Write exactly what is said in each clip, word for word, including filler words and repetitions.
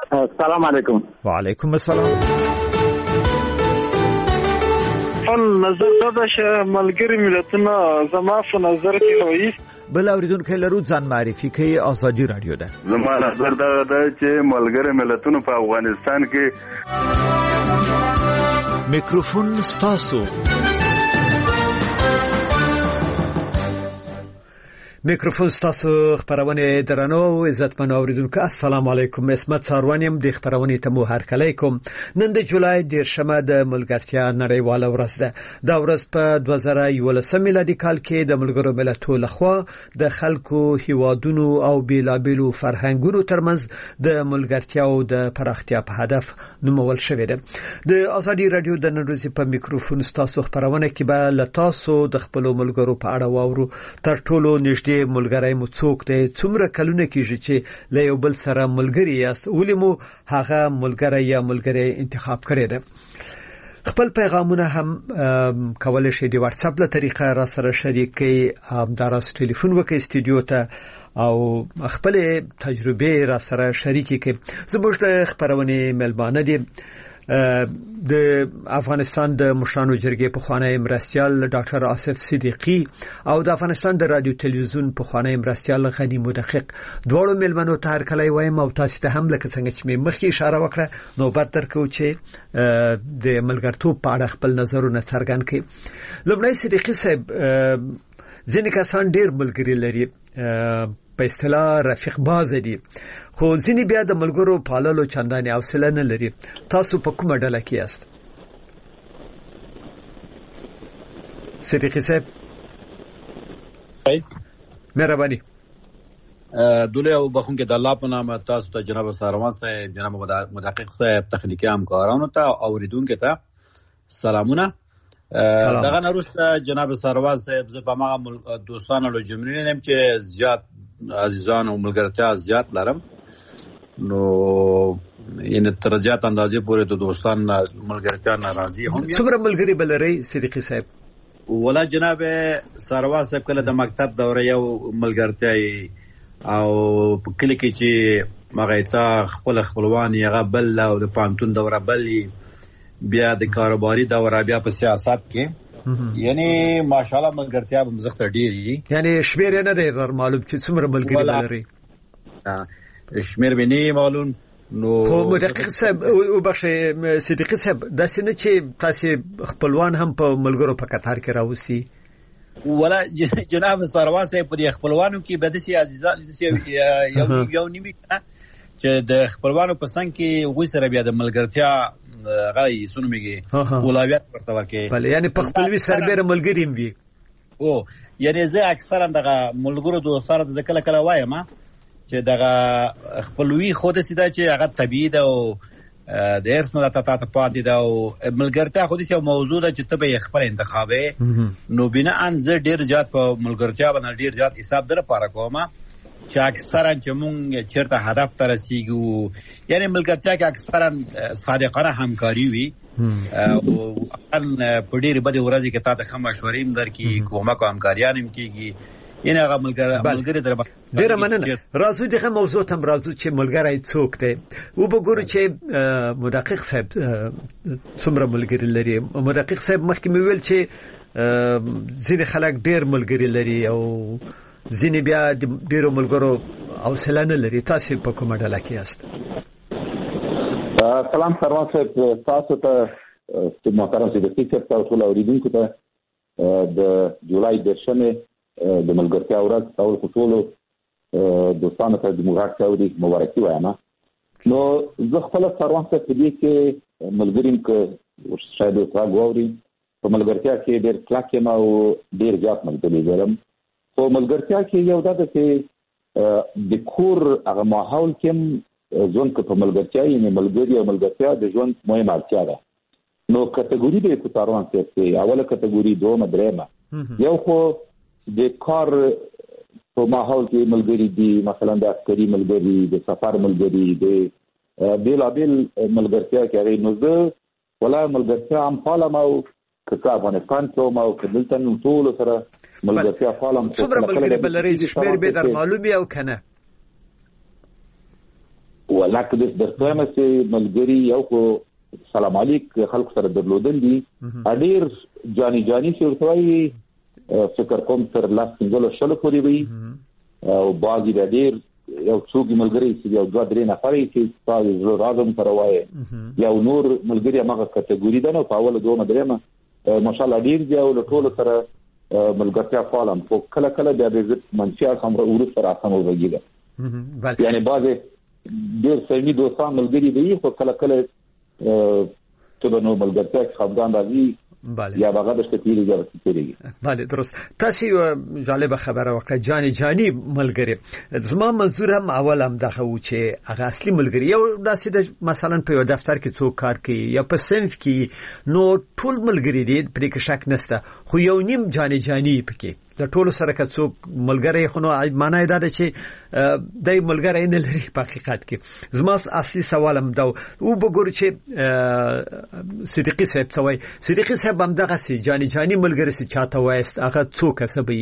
السلام علیکم. وعلیکم السلام. ان نظر دا چې ملګری ملتونه زما په نظر کې وایي بل اوریدونکو لرو ځان معرفي کوي. ازادي رادیو ده. زما نظر دا ده چې ملګری ملتونه په افغانستان کې میکروفون ستاسو. میکروفون ستاسو خبرونه درنو عزتمن اوریدونکو السلام علیکم. اسمت ساروانیم د خبرونه ته مو هرکلی کوم. نن د جولای دیرشمه د ملګرتیا نړیواله ورځ ده. دا ورځ په دوه زره یولسم میلادي کال کې د ملګرو ملتونو لخوا د خلکو هیوادونو او بیلابیلو فرهنګونو ترمنځ د ملګرتیا او د پراختیا په هدف نومول شوې ده. د ازادي رادیو د نن ورځې په میکروفون ستاسو خبرونه کې به لتاسو د خپل ملګرو په اړه واورو. تر ټولو نږدې ملګری مو څوک دی؟ څومره کلونه کېږي چې له یو بل سره ملګری یاست؟ ولې مو هغه ملګری یا ملګری انتخاب کړی دی؟ خپل پیغامونه هم کولای شئ د واتس اپ له طریقه را سره شریک کړئ. همداراز ټلیفون وکړئ استودیو ته او خپل تجربه را سره شریک کړئ. زموږ د خبرونه ملمانه دي د افغانستان د مشرانو جرګې په خوانی مرستيال ډاکټر آصف صدیقی او د افغانستان د رادیو تلویزیون په خوانی مرستيال غنی مدقق دوړو ملمنو ته هر کله وایم او تاسو ته هم لکه څنګه چې مخکې اشاره وکړه نو برتر کو چې د ملګرتوب په اړه خپل نظرونه څرګند کړي. لومړی صدیقی صاحب، ځینې کسان ډیر ملګری لري، په اصطلاح رفیق باز دي، خو ځینې بیا د ملګرو پاللو چندانې حوصله نه لري. تاسو په کومه ډله کې یاست؟ صدیقی صاحب مهرباني. دوله او بخون کې د الله په نامه تاسو ته جناب ساروان صاحب، جناب مدقق صاحب، تخنیکی همکارانو ته او اوریدونکو ته سلامونه. دغه نورسته جناب ساروان صاحب، زه په ما دوستانو له جملې نیم چې زیات عزیزان او ملګرتیا زیات لرم، نو ان تر زیات اندازې پورې د دوستان ملګرتیا ناراضي هم یم. څومره ملګری بلري صدیقی صاحب؟ ولا جناب ساروان صاحب کله د مکتب دوره یو ملګرتیا او په کلی کې چې مغیتا خپل خپلوان یې بل او د پانتون دوره بل، بیا د کاروباري دوره، بیا په سیاست کې، یعنی ماشاءالله ملګرتیا به مزخت ډیری، یعنی شمیر نه دی معلوم چې څومره ملګری لري. شمیر به نه معلوم. نو خو مدقق صاحب او بخښه صدیقی صاحب، دا څنګه چې تاسو خپلوان هم په ملګرو په قطار کې راوسی؟ ولا جناب ساروان صاحب په خپلوانو کې بدسي عزیزان یو یو نیمه چې د خپلوانو په څنګ کې وې سره بیا د ملګرتیا غي سنمږي اولویت ورته ورکې، بل یعنی په خپلوي سربېره ملګری هم وي. او یعنی زه اکثرا دغه ملګرو دوستانو د کله کله وایم چې دغه خپلوي خود سیده چې هغه طبيعي ده او د ارث نه ته ته پاتې ده، او ملګرتیا خو دې یو موضوع ده چې ته به خپل انتخابې، نو بنا ان زه ډیر زیات په ملګرتیا باندې ډیر زیات حساب در پاره کوم چې اکثرا چې مونږ چیرته هدف ته رسیږو، یعنی ملګرتیا کې اکثرا صادقانه همکاري وي او ان په ډیر بده ورځي کې تاسو هم مشورې هم درکې، کومه کو همکاریان هم کیږي، یعنی هغه ملګری در ډیر مننه. راځو دغه موضوع ته راځو چې ملګری څوک دی. او وګورو چې مدقق صاحب څومره ملګری لري. مدقق صاحب مخکې مې ویل چې ځینې خلک ډیر ملګری لري او ځینې بیا ډیرو ملګرو حوصله نه لري. تاسو په کومه ډله کې یاست؟ سلام سروان صاحب، تاسو ته محترم صدیقی صاحب ته ټول اوریدونکو ته د جولای دیرشمې د ملګرتیا ورځ اول ټولو دوستانو ته د مبارکي او د مبارکي وایم. نو زه خپل سروان صاحب دې کې ملګریم کې شاید اوسه غوړي په ملګرتیا کې ډېر کلاک ما او ډېر ځات ملګری لرم. په ملګرتیا کې یو دا چې د کور هغه ماحول کې ځون کې په ملګرتیا یې ملګری او ملګرتیا د ژوند مهمه اړتیا ده. نو کټګوري به په سروان صاحب کې اوله کټګوري دوه درېمه یو خو د کار په ماحول کې ملګری دي، مثلا د عسکري ملګری، د سفر ملګری، د بیلابیل ملګرتیا کې هغه نو زه ولا ملګرتیا هم فعال ما او که افغانستان کې ما او کدلته ټول سره ملګرتیا فعال هم. څومره ملګری بلري شمیر به در معلومي او کنه؟ لکه د درته مې چې ملګری یو کو سلام علیک خلکو سره درلودل دي ډیر جاني جاني چې ورته فکر کوم تر لاس څنګه شلو پورې وي او باقي د ډیر یو څوک ملګری چې یو دوه درې نفرې چې تاسو راځم تر وایي یو نور ملګری هغه کټګوري ده نو په اول دوه مدرمه ماشاءالله ډیر دی او ټول سره ملګرتیا فعالم خو کله کله د دې منشیا هم ورو سره اسانه وګیږي یعنی بعض ډیر سمي دوستان ملګری دي خو کله کله ته نو ملګرتیا خپګان راځي بله یا باغه د شتیری یا شتیری بله درست تاسو جالب خبره وکړه جاني جاني ملګری زما منظور هم اول هم دغه و چې هغه اصلي ملګری یو داسې د مثلا په یو دفتر کې څوک کار کوي یا په صنف کې نو ټول ملګری دي پرې کې شک نشته خو یو نیم جاني جاني پکې د ټولو سره که څوک ملګری خو نو معنی دا ده چې د ملګری نه لري په حقیقت کې زما اصلي سوال هم دا او وګورئ چې صدیقي صاحب څوي صدیقي صاحب هم دغه سي جاني جاني ملګری سي چاته وایست هغه څوک سبي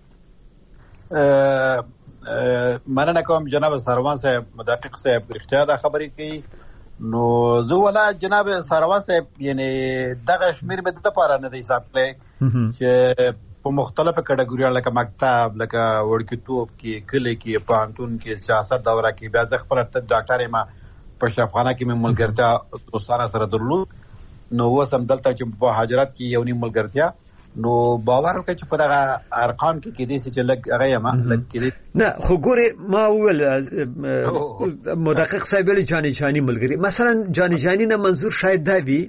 مننه کوم جناب سروان صاحب مدقق صاحب اختیار دا خبرې کوي نو زه ولا جناب سروان صاحب یعنی دغه شمیر به د لپاره نه دی حساب کړی چې په مختلفه کټګوریانو لکه مکتب لکه وړکتوب کې کلی کې پانتون کې سیاست دوره کې بیا ځ خپل ډاکټر ما په شفاخانه کې مې ملګرتیا دوستانه سره درلود نو وسم دلته چې په حاجرات کې یو نیم ملګرتیا نو باور وکړئ چې په دغه ارقام کې کې دي چې لګ هغه ما لګ کې نه خو ګوره ما ول مدقق صاحب له جاني جاني ملګری مثلا جاني جاني نه منظور شاید دا وي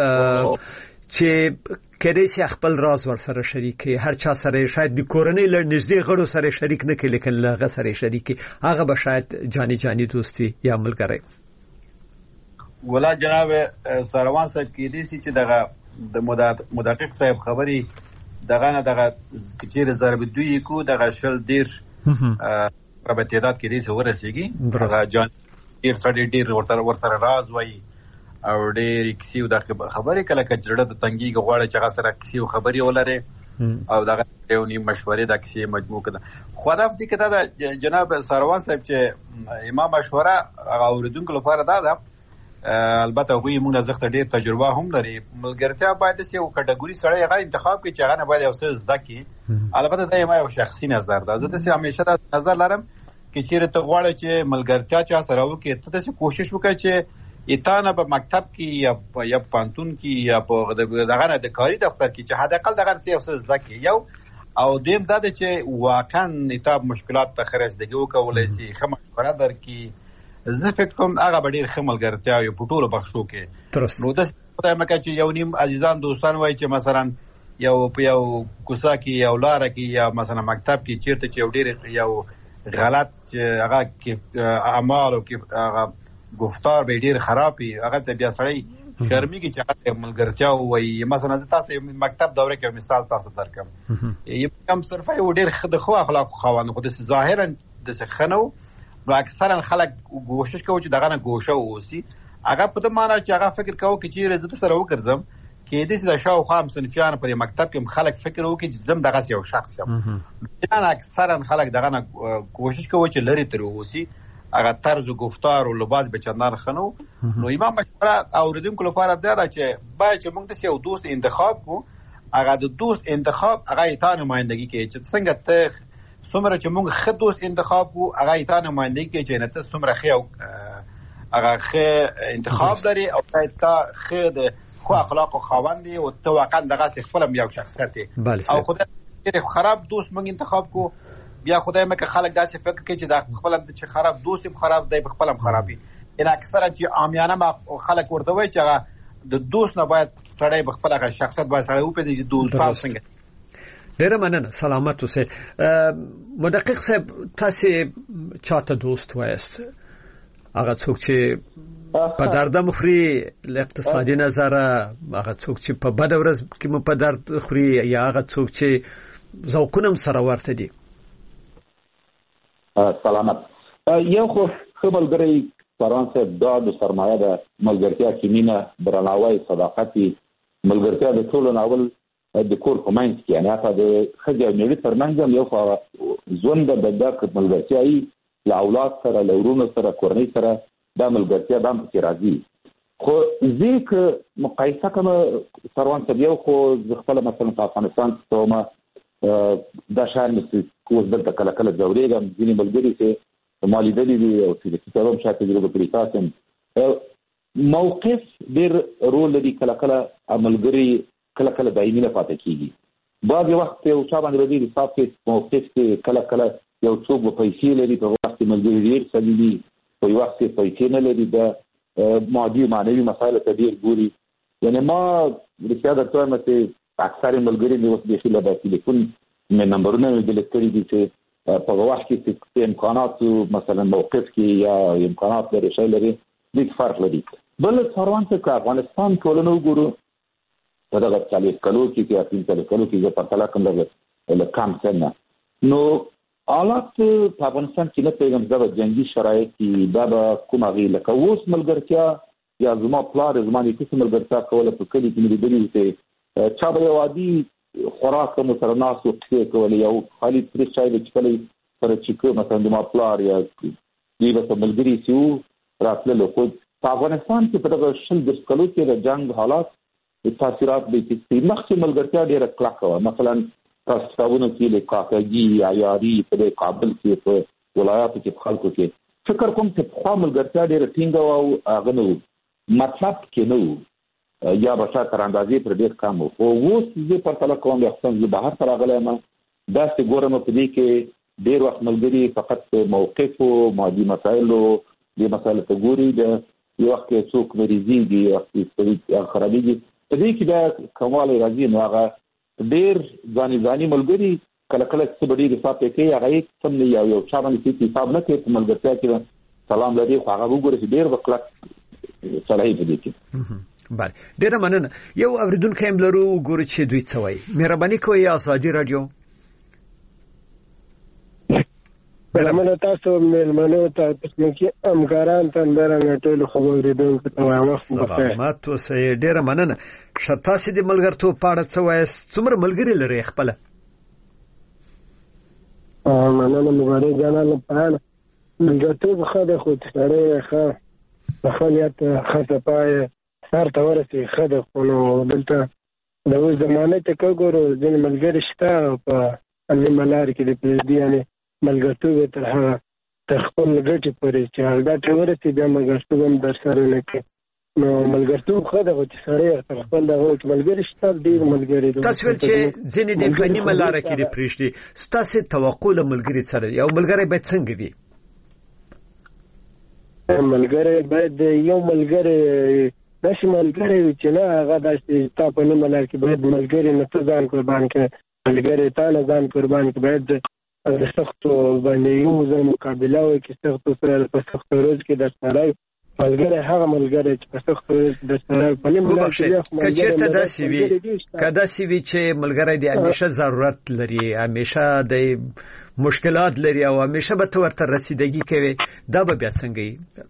چې کله چې خپل راز ور سره شریکي هر چا سره شاید د کورنۍ له نږدې غړو سره شریک نه کړي لیکن هغه سره شریکي هغه به شاید جاني جاني دوستي یا ملګری ولا جناب سروان صاحب کې دي چې دغه د مدقق صاحب خبري دغه نه دغه کچیر ضرب دوی کو دغه شل دیر په تعداد کې دي چې ورسېږي دغه جان ډیر سړي ډیر ورته ور سره راز وایي او ډېر کیسې د خبرې کله کجړه د تنګي غواړي چې هغه سره کیسې خبري ولري او دغه یو نیم مشورې د کیسې مجموع کړه خو دا دې کده د جناب سروان صاحب چې امام مشوره هغه اوریدونکو لپاره دا ده البته غوي موږ زغته ډېر تجربه هم لري ملګرتیا باید چې یو کټګوري سره هغه انتخاب کړي چې هغه نه باید یو څه زده کړي البته دا یو شخصي نظر ده زه د همیشه دا نظر لرم چې چیرې ته غواړې چې ملګرتیا چا سره وکړي ته څه کوشش وکړي چې ایتانه په مکتب کې یا یا پانتون کې یا په دغه نه د کاری دفتر کې چې حداقل دغه ته یو څه زده کې یو او دیم دا چې واقعا ایتاب مشکلات ته خرڅدګي وکولای شي خمه مشوره درکې زه فکر کوم هغه ډیر خملګرتیا یو پټولو بخښو کې نو د څه مکه چې یو نیم عزیزان دوستان وای چې مثلا یو په یو کوڅه کې یو لار کې یا مثلا مکتب کې چیرته چې یو ډیر یو غلط هغه کې اعمال او کې هغه گفتار به ډیر خرابي هغه ته بیا سړی شرمېږي چې هغه ملګرتیا وایي مثلا تاسو مکتب دوره کې مثال تاسو درکم یو کم صرفه یو ډیر خد خو اخلاق خوانه خو د ظاهرا د سخنو نو اکثرا خلک کوشش کوي چې دغه نه ګوشه ووسی هغه په دې معنی چې هغه فکر کوي چې رزت سره وګرځم کې د دې شاو خام صنفیان په مکتب کې خلک فکر وکړي چې زم دغه یو شخص یم دا اکثرا خلک دغه نه کوشش کوي چې لری تر ووسی هغه طرز او گفتار او لباس به چندان خنو نو امام مشوره اوریدونکو لپاره دا چې باید چې موږ د یو دوست انتخاب کو هغه د دوست انتخاب هغه ایتان نمائندگی کوي چې څنګه ته څومره چې موږ خد دوست انتخاب کو هغه ایتان نمائندگی کوي چې نه ته څومره خو هغه خ انتخاب لري او ته خد خو اخلاق او خواندي او ته واقعا دغه خپل یو شخصیت او خدای خراب دوست موږ انتخاب کو بیا خدای مکه خلک داسې فکر کوي چې دا خپل چې خراب دوستم خراب دی خپل هم خرابي ان اکثره چې عامیانه خلک ورته وایي چې د دوست نه باید سړی خپل هغه شخصیت باید سړی وپېژني چې دوستان څنګه ډېره مننه سلامت اوسئ مدقق صاحب تاسو چاته دوست وایست هغه څوک چې په درد مخري له اقتصادي نظر هغه څوک چې په بد ورځ کې مو په درد خوري یا هغه څوک چې ذوقونه سره ورته دي سلامت یو خو خبرګری فرانسه د د سرمایه د ملګرتیا کې مینه درناوی صداقت ملګرتیا د ټولو ناول د کور کومنت کې نه تا د خځې نړۍ ترمنځ یو خو ژوند د دغه ملګرتیا ای له اولاد سره له ورونو سره کورنۍ سره دا ملګرتیا دا هم کې راځي. خو ځکه مقایسه کوم سروان طبيعو خو خپل مثلا په افغانستان کې کومه دا شان چې کوز دلته کله کله جوړېږم ځینې ملګري چې مالي دلی دي او چې د کتابم شاته تجربه کړی تاسو موقف ډېر رول لري. کله کله ملګري کله کله دایمي نه پاتې کیږي. بعض وخت یو چا باندې لري حساب کې موقف کې کله کله یو څوک په پیسې لري په وخت کې ملګري ډېر سړي په وخت کې پیسې نه لري دا مادي معنوي مسایل ته ډېر ګوري. یعنی ما رښتیا درته وایم چې اکثر ملګري د وخت د خلک د ټلیفون مې نمبرونه د لیکري دي چې په وخت کې چې امکانات مثلا موقف کې یا امکانات لري شي لري د فرق لري. بل څوروان څخه افغانستان ټولنو ګورو په دغه چالیس کلو کې چې اته چالیس کلو کې په پرتله کوم د کم سن نو حالات په افغانستان کې نه پیغام د جنگي شرایط کې دا به کومه غي لکه اوس ملګرتیا یا زما پلار زماني کې ملګرتیا کوله په کلی کې مې لري چې چا به یو عادي خوراک مو سره ناس او څه کول یو خالي پرې چای د چکلې سره چې مثلا د ما پلار یا دی به ملګری سیو راتللو. خو په افغانستان کې په دغه شل د کلو کې د جنگ حالات تاثیرات به چې مخکې ملګرتیا ډېره کلکه وه. مثلا تاسو کې له کاکاګي یا یاري په کابل کې په ولایاتو کې خلکو کې فکر کوم چې په ملګرتیا ډېره ټینګه او هغه نو مطلب کې نو یا بشا تر اندازې پر ډېر کم وو. اوس زه په تل کوم یو څنګه زه بهر سره غلم دا چې ګورم په دې کې ډېر وخت ملګري فقط موقف او مادي مسایل او د مسایل ته ګوري د یو وخت څوک مریضي دي او څه خرابېږي په دې کې دا کوماله راځي نو هغه ډېر ځاني ځاني ملګري کله کله څه بډې حساب کوي هغه سم نه یو یو چا باندې حساب نه کوي په ملګرتیا کې سلام لري خو هغه وګوري چې ډېر وکړه صلاحي په دې کې. بله ډیره مننه. یو اوریدونکو هم لرو ګورو چې دوی څه وایي. مهرباني کوئ ازادي رادیو. مهرباني تاسو مېلمنو ته تاسو همکاران ته درنه ټول خبرېدونکو ته وایم سلامات اوسئ. ډیره مننه. شتاسې د ملګرتوب په اړه څه وایي؟ څومره ملګري لري خپل؟ مننه مبارک جانانه په اړه ملګرتوب ښه دی خو سړی ښه په خپلیت ښه پای سر ته ورسي ښه ده. خو نو دلته د اوس زمانې ته که ګورو ځینې ملګري شته په نیمه لارې کې د پرېږدي یعنې ملګرتوب یې تر هغه تر خپل ګټې پورې چې هغه ګټې ورسي بیا ملګرتوب هم در سره نه کوي. نو ملګرتوب ښه ده خو چې سړی تر خپل دغه کې ملګري شته ډېر ملګري دي. تاسو ویل چې ځینې دې په نیمه لاره کې دې پرېږدي. ستاسې توقع له ملګري سره یو ملګری باید څنګه وي؟ ملګری باید یو ملګری داسې ملګری وي چې نه هغه داسې تا په نیمه لار کې باید ملګري نه ته ځان قربان کړې ملګری تا نه ځان قربان کړې. باید د سختو باندې یو ځای مقابله وکړي سختو سره په سختو ورځو کې در سره ملګری هغه ملګری چې په سختو ورځو کې در سره په نیمه لار کې که چېرته داسې وي که داسې وي چې ملګری د همیشه ضرورت لري همیشه د مشکلات لري او همیشه به ته ورته رسیدګي کوي دا به بیا څنګه وي؟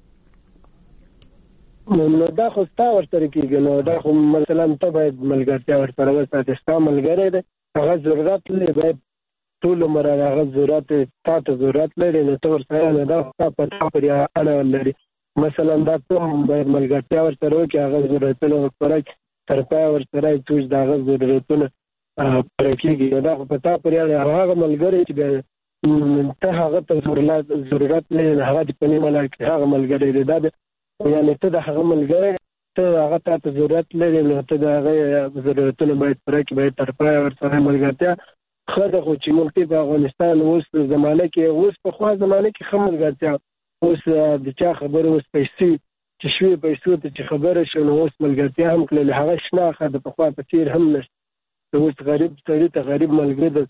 نو دا خو ستا ورسره کېږي. نو دا خو مثلا ته باید ملګرتیا ورسره وساتې ستا ملګری دی هغه ضرورت لري باید ټول عمر هغه ضرورت تا ته ضرورت لري نو ته ورسره نه دا ستا په تا پورې اړه لري. مثلا دا ته هم باید ملګرتیا ورسره وکړي هغه ضرورتونه ورسره تر پایه ورسره چې د هغه ضرورتونه پوره کېږي. دا خو په تا پورې اړه هغه ملګری چې بیا ته هغه ته ضرورت لري هغه دې په نیمه لار کې هغه ملګری دی دا یعنی ته د هغه ملګری ته هغه ته ضرورت لري نو ته د هغه ضرورتونه باید پوره کړي باید تر پایه ورسره ملګرتیا ښه ده. خو چې موږ په افغانستان اوس زمانه کې اوس پخوا زمانه کې ښه ملګرتیا اوس د چا خبره اوس پیسې چې شوې پیسو ته چې خبره شوه نو اوس ملګرتیا هم کړلې هغه شنه ښه د پخوا په څېر هم نشته. اوس غریب سړي ته غریب ملګری د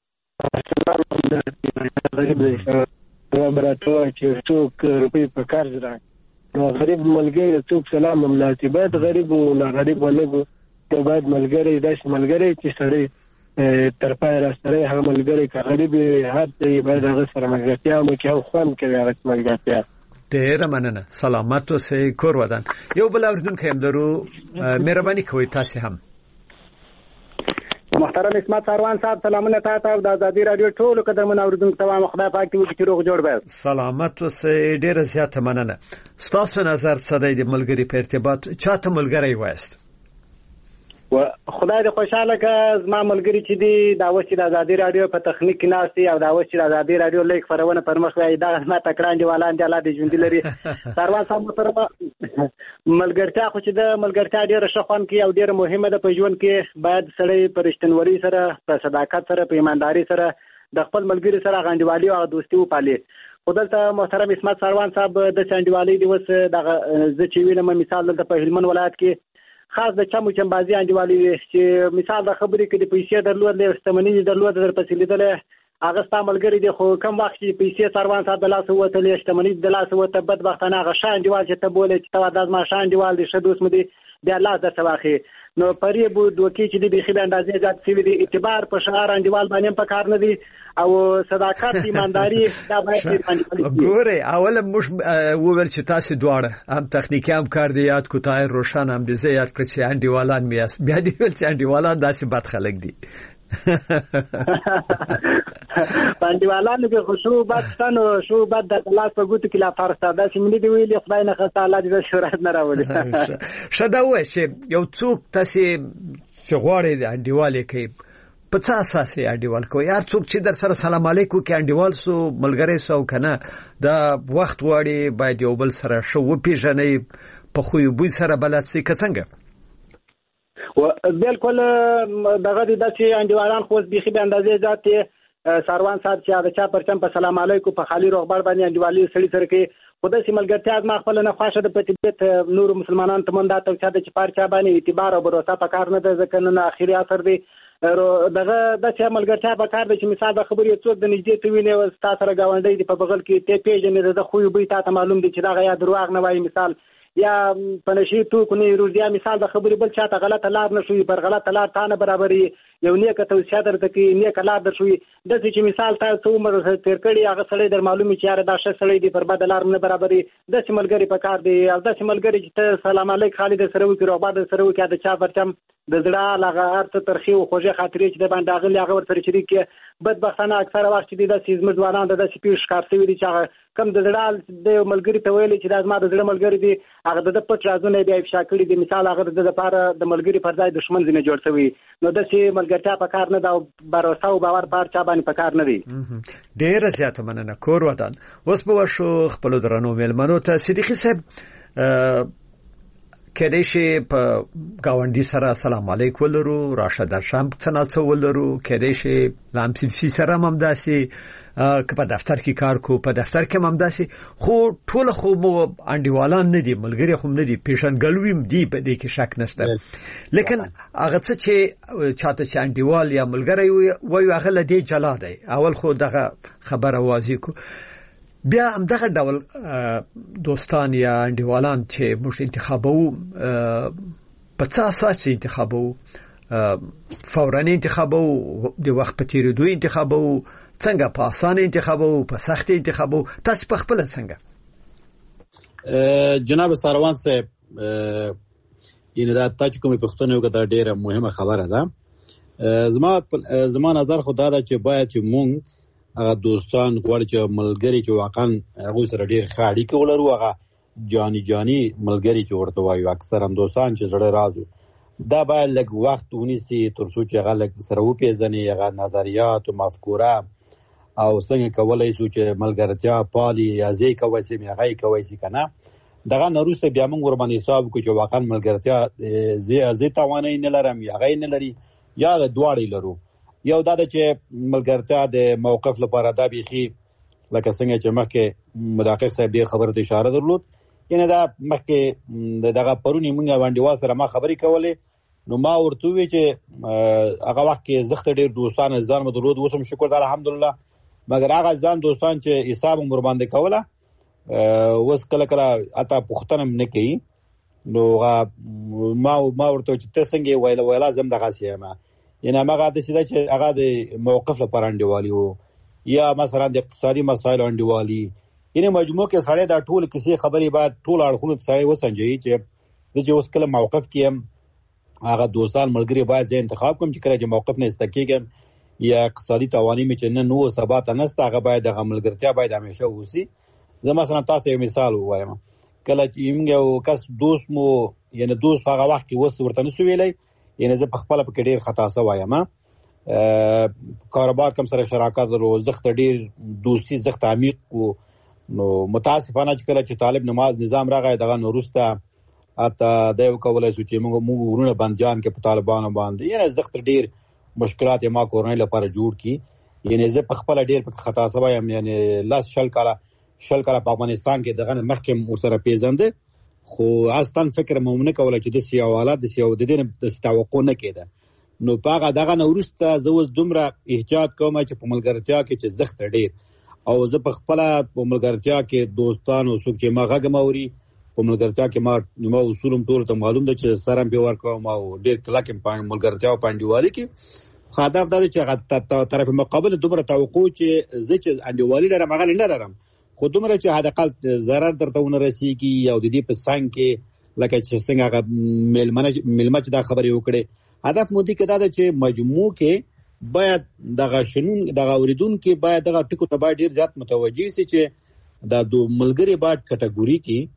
غریب دی هغه به راته وایي چې څوک روپۍ په قرض راکړي نو غریب ملګری څوک سلام هم ناسي باید غریب و ناغریب ولګو نو باید ملګری داسې ملګری چې سړی تر پایه راسره هغه ملګری که غریب هر څه باید هغه سره ملګرتیا وکړي او خوند کوي هغه ملګرتیا. ډېره مننه. سلامت اوسئ. کور ودان. یو بل اورېدونکی هم لرو. مهرباني کوئ تاسې هم. محترم اسمت سروان صاحب سلامونه تاسو او د ازادي رادیو ټول قدرمن اوریدونکو ته خدای پاک دې وکړي چې روغ جوړ به سلامت اوسئ. ډیره زیاته مننه. ستاسو نظر څه دی د ملګری په ارتباط؟ چاته ملګری وایست؟ و خدای دې خوشاله کړه زما ملګری چې دی دا اوس چې د ازادي رادیو په تخنیک کې ناشتي او دا اوس چې د ازادي رادیو لیک خبرونه پر مخ وایي دا ما تکړه دیوالان دی الله دې ژوند لري. سروان صاحب محترم ملګرتیا خو چې د ملګرتیا ډیره ښه خوند کې او ډیره مهمه ده په ژوند کې. باید سړی په رښتینولۍ سره په صداقت سره په ایمانداري سره د خپل ملګری سره غانډوالي او دوستي وپالي. خو دلته محترم اسمت سروان صاحب د چانډوالۍ دی اوس دغه زه چې وینم مثال دلته په هلمند ولایت کې خاص د چمو چمبازي انډیوالي چې مثال د خبرې کې د پیسې درلودلې شتمنۍ درلودلې در پسې لیدلې هغه ستا ملګری دی خو کم وخت چې پیسې سروان صاحب د لاسه وتلې شتمنۍ د لاسه وته بدبختانه هغه ښه انډیوال چې ته بولې چې ته دا زما ښه انډیوال دی ښه دوست مې دی بیا الله درته واخلي. نو فریب دوکې چې د بیخي به اندازې زیات شوي دي. اعتبار په شعار انډیوال باندې هم په کار نه دی او صداقت ایمانداري دا باید ګوره. اوله موږ وویل چې تاسو دواړه هم تخنیکی هم کار دی یاد کو طاهر روشن هم دې یاد کړ چې انډیوالان میاس بیا دې ول چې انډیوالان داسې بد خلک دي. انډیوالان به خوشو بد ستنو شو بد د لاس په ګوتو کې لا فرسته دا چې ملي دی ویلي خدای نه خسته الله دې شهرت نه راوړي. شدا وای چې یو څوک تاسو چې غواړي د انډیوالي کې په څه اساس یې انډیوال کوي؟ هر څوک چې در سره سلام علیکم کې انډیوال سو ملګری سو کنه دا وخت واړي باید یو بل سره شو وپیژنې په خو یو بوی سره بلد سي که څنګه؟ و بالکل دغه د چې انډیوالان خو بيخي به اندازې ذات سروان صاحب چې هغه چا پرچم په سلام علیکم په خالي روغبړ باندې انډیوالي سړي سره کې خدای سي ملګرتیا ما خپل نه خوښه د پټیت نور مسلمانانو ته مونږ دا ته چې د چپار چا باندې اعتبار او بروسه په کار نه ده ځکه نه اخیری اثر دی دغه د چې ملګرتیا په کار دی چې مثال د خبرې څوک د نږدې ته ویني او تاسو سره گاونډي دی په بغل کې ته پیژنې د خو به تاسو معلوم دي چې دا غیا دروغ نه وایي مثال یا پنشي تو کو نه روزیا مثال د خبرې بل چاته غلطه لار نشوي پر غلطه لار تانه برابرې یو نیکه توصیه درته کې نیکه لار درشوي د چې مثال تاسو عمر تیر کړی هغه سړی در معلومي چې یاره دا ښه سړی دی پر بد لار نه برابرې د ملګری په کار دی او د ملګری چې ته سلام علیک خالد سره وکړو روغبا سره وکړه د چا پرچم د زړه لغه ارته ترخی او خوږه خاطرې چې د باندې غلي هغه ورته شریک کې بدبختانه اکثره وخت چې د سیزم ځوانان د داسې پیښ کار شوی دي چې کم د زړه د ملګری ته ویلي چې د ما د زړه ملګری دی هغه د پټ رازونه بیا افشا کړی دي مثال هغه د لپاره د ملګری پر ځای دښمن ځنه جوړ شوی نو د چې ملګرتیا په کار نه دا باور او باور پر چا باندې په کار نه دی. ډیر زیاته مننه کور ودان. اوس به شو خپل درنو ملمنو ته صدیقي صاحب کله شي په گاونډي سره سلام علیکم ولرو راشد شام څنګه ولرو کله شي لامسي فی سره ممداسي که په دفتر کې کار کو په دفتر کې ممداسي خو ټول خو مو انډیوالان نه دي ملګری خو نه دي پیشنګلویم دي په دې کې شک نشته لیکن هغه څه چې چاته چې انډیوال یا ملګری وي هغه لدی جلا دی اول خو دغه خبره واضح کو بیا هم دغه ډول دوستان یا انډیوالان چې موږ انتخابو په څه اساس انتخابو فوراني انتخابو د وخت په تیریدو انتخابو څنګه په اسانه انتخابو په سخت انتخابو تاسو په خپل څنګه جناب سروان صاحب ینه دا تاسو کومه پښتنه یو دا ډیره مهمه خبره ده زما زما نظر خدا دا چې باید چې مونږ هغه دوستان غواړي چې ملګری چې واقعا هغه سره ډیر خاړي کې ولرو هغه جانی جانی ملګری چې ورته وایو اکثرا دوستان چې زړه رازو دا باید لږ وخت ونیسي تر څو چې هغه لږ سره وپیژني هغه نظریات او مفکوره او څنګه کولای شو چې ملګرتیا پالي یا ځای کوي چې هغه کوي چې کنه دغه نروسه بیا موږ ور باندې حساب کو چې واقعا ملګرتیا زی زی توانای نه لرم یا غي نه لري یا د دواړي لرو یو دا چې ملګرتیا د موقف لپاره دا بيخي لکه څنګه چې مخکې مدقق صاحب دې خبره ته اشاره درلود ینه دا مخکې دغه پرونی موږ باندې واسره ما خبرې کولې نو ما ورته وی چې هغه وخت کې زخت ډېر دوستان ځان مدرود وسم شکر د الحمدلله مګر هغه ځان دوستان چې حساب عمر باندې کوله وس کله کله اته پختنم نه کوي نو ما ما ورته چې ته څنګه ویل ویل لازم دغه سیمه ینه هغه د سیده چې هغه د موقف لپاره انډیوالي وو یا مثلا د اقتصادي مسایل انډیوالي ینه مجموع کې سړی دا ټول کیسې خبرې بعد ټول اړخونه سړی وسنجي چې د چې اوس کله موقف کېم هغه دوستان ملګری باید زه انتخاب کوم چې کله چې موقف نه استکیږم یا اقتصادي توانایي مې چې نه نو سبا ته نسته هغه باید د ملګرتیا باید همیشه وسی. زه مثلا تاسو یو مثال وایم، کله چې موږ یو کس دوست مو یعنی دوست هغه وخت کې وس ورته نسو ویلی، یعنی زه په خپل په ډیر خطا سو وایم کاروبار کوم سره شراکت درو زخت ډیر دوستی زخت عمیق کو. نو متاسفانه چې کله چې طالب نماز نظام راغی دغه نورسته اته د یو کولای سو چې موږ موږ ورونه بندجان کې په طالبانو باندې یعنی زخت ډیر مشکلات ما کورنۍ لپاره جوړ کی. یعنی زه په خپل ډیر په خطا سو وایم، یعنی لاس شل کاله شل کاله په افغانستان کې دغه مخکم ورسره پیژنده، خو اصلا فکر مونږ نه کولای چې د سیاو حالات د سیاو د دین د توقع نه کېده. نو پاغه دغه نورسته زه اوس دومره احتیاط کوم چې په ملګرتیا کې چې زخت ډیر او زه په خپل په ملګرتیا کې دوستانو څوک چې ما غږ موري په ملګرتیا کې ما نو اصولم ټول ته معلوم ده چې سره په ورکو ما ډیر کله کې په ملګرتیا او پاندیوالي کې خاطر دا چې هغه طرف مقابل دومره توقع چې زه چې انډیوالي لرم هغه نه لرم، خو دومره چې حداقل ضرر درته ونه رسیږي او د دې په څنګ کې لکه چې څنګه هغه ملمنه ملمه چې دا خبرې وکړي. هدف مو دې کې دا ده چې مجموع کې باید دغه شنون دغه اوریدونکو باید دغه ټکو ته باید ډیر زیات متوجي سي چې دا دو ملګری باید کټګوري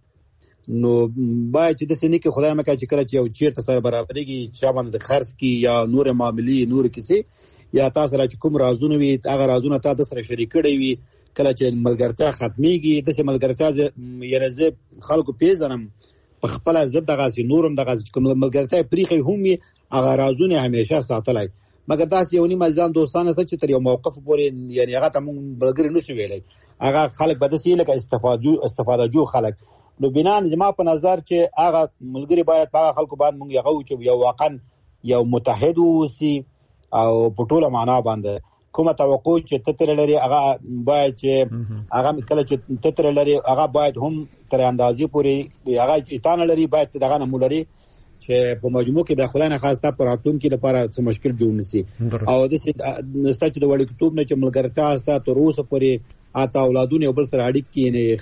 کې نو باید چې د سنې کې خدای مکه چې کله چې یو چیرته سره برابرېږي چې باندې د خرڅ کی یا نور معاملې نور کیسه یا تاسو را چې کوم رازونه وي هغه رازونه تاسو د سره شریک کړی وي کله چې ملګرتیا ختميږي د سه ملګرتیا یره زه خلکو پیژنم په خپل ضد دغه سي نورم دغه کوم ملګرتیا پریخي هم هغه رازونه همیشه ساتلای، مګر تاسو یو نیمه ځان دوستانه چې تر یو موقف پورې یعنی هغه ته مونږ بلګری نشو ویلای، هغه خلک به د سې لکه استفاده استفاده جو خلک. نو بنا زما په نظر چې هغه ملګری باید هغه خلکو باندې مونږ یو چې یو واقعا یو متحد وسی او په ټوله معنا باندې کومه توقع چې تتر لري هغه باید چې هغه کله چې تتر لري هغه باید هم تر اندازې پورې هغه چې تان لري باید دغه نه مولري چې په مجموع کې د خلانه خاصه پر راتلونکي لپاره څه مشکل جوړ نشي. او د نستا چې د وړي کتاب نه چې ملګرتیا استا تر اوسه پورې اته اولادونه بل سره اړیکې نه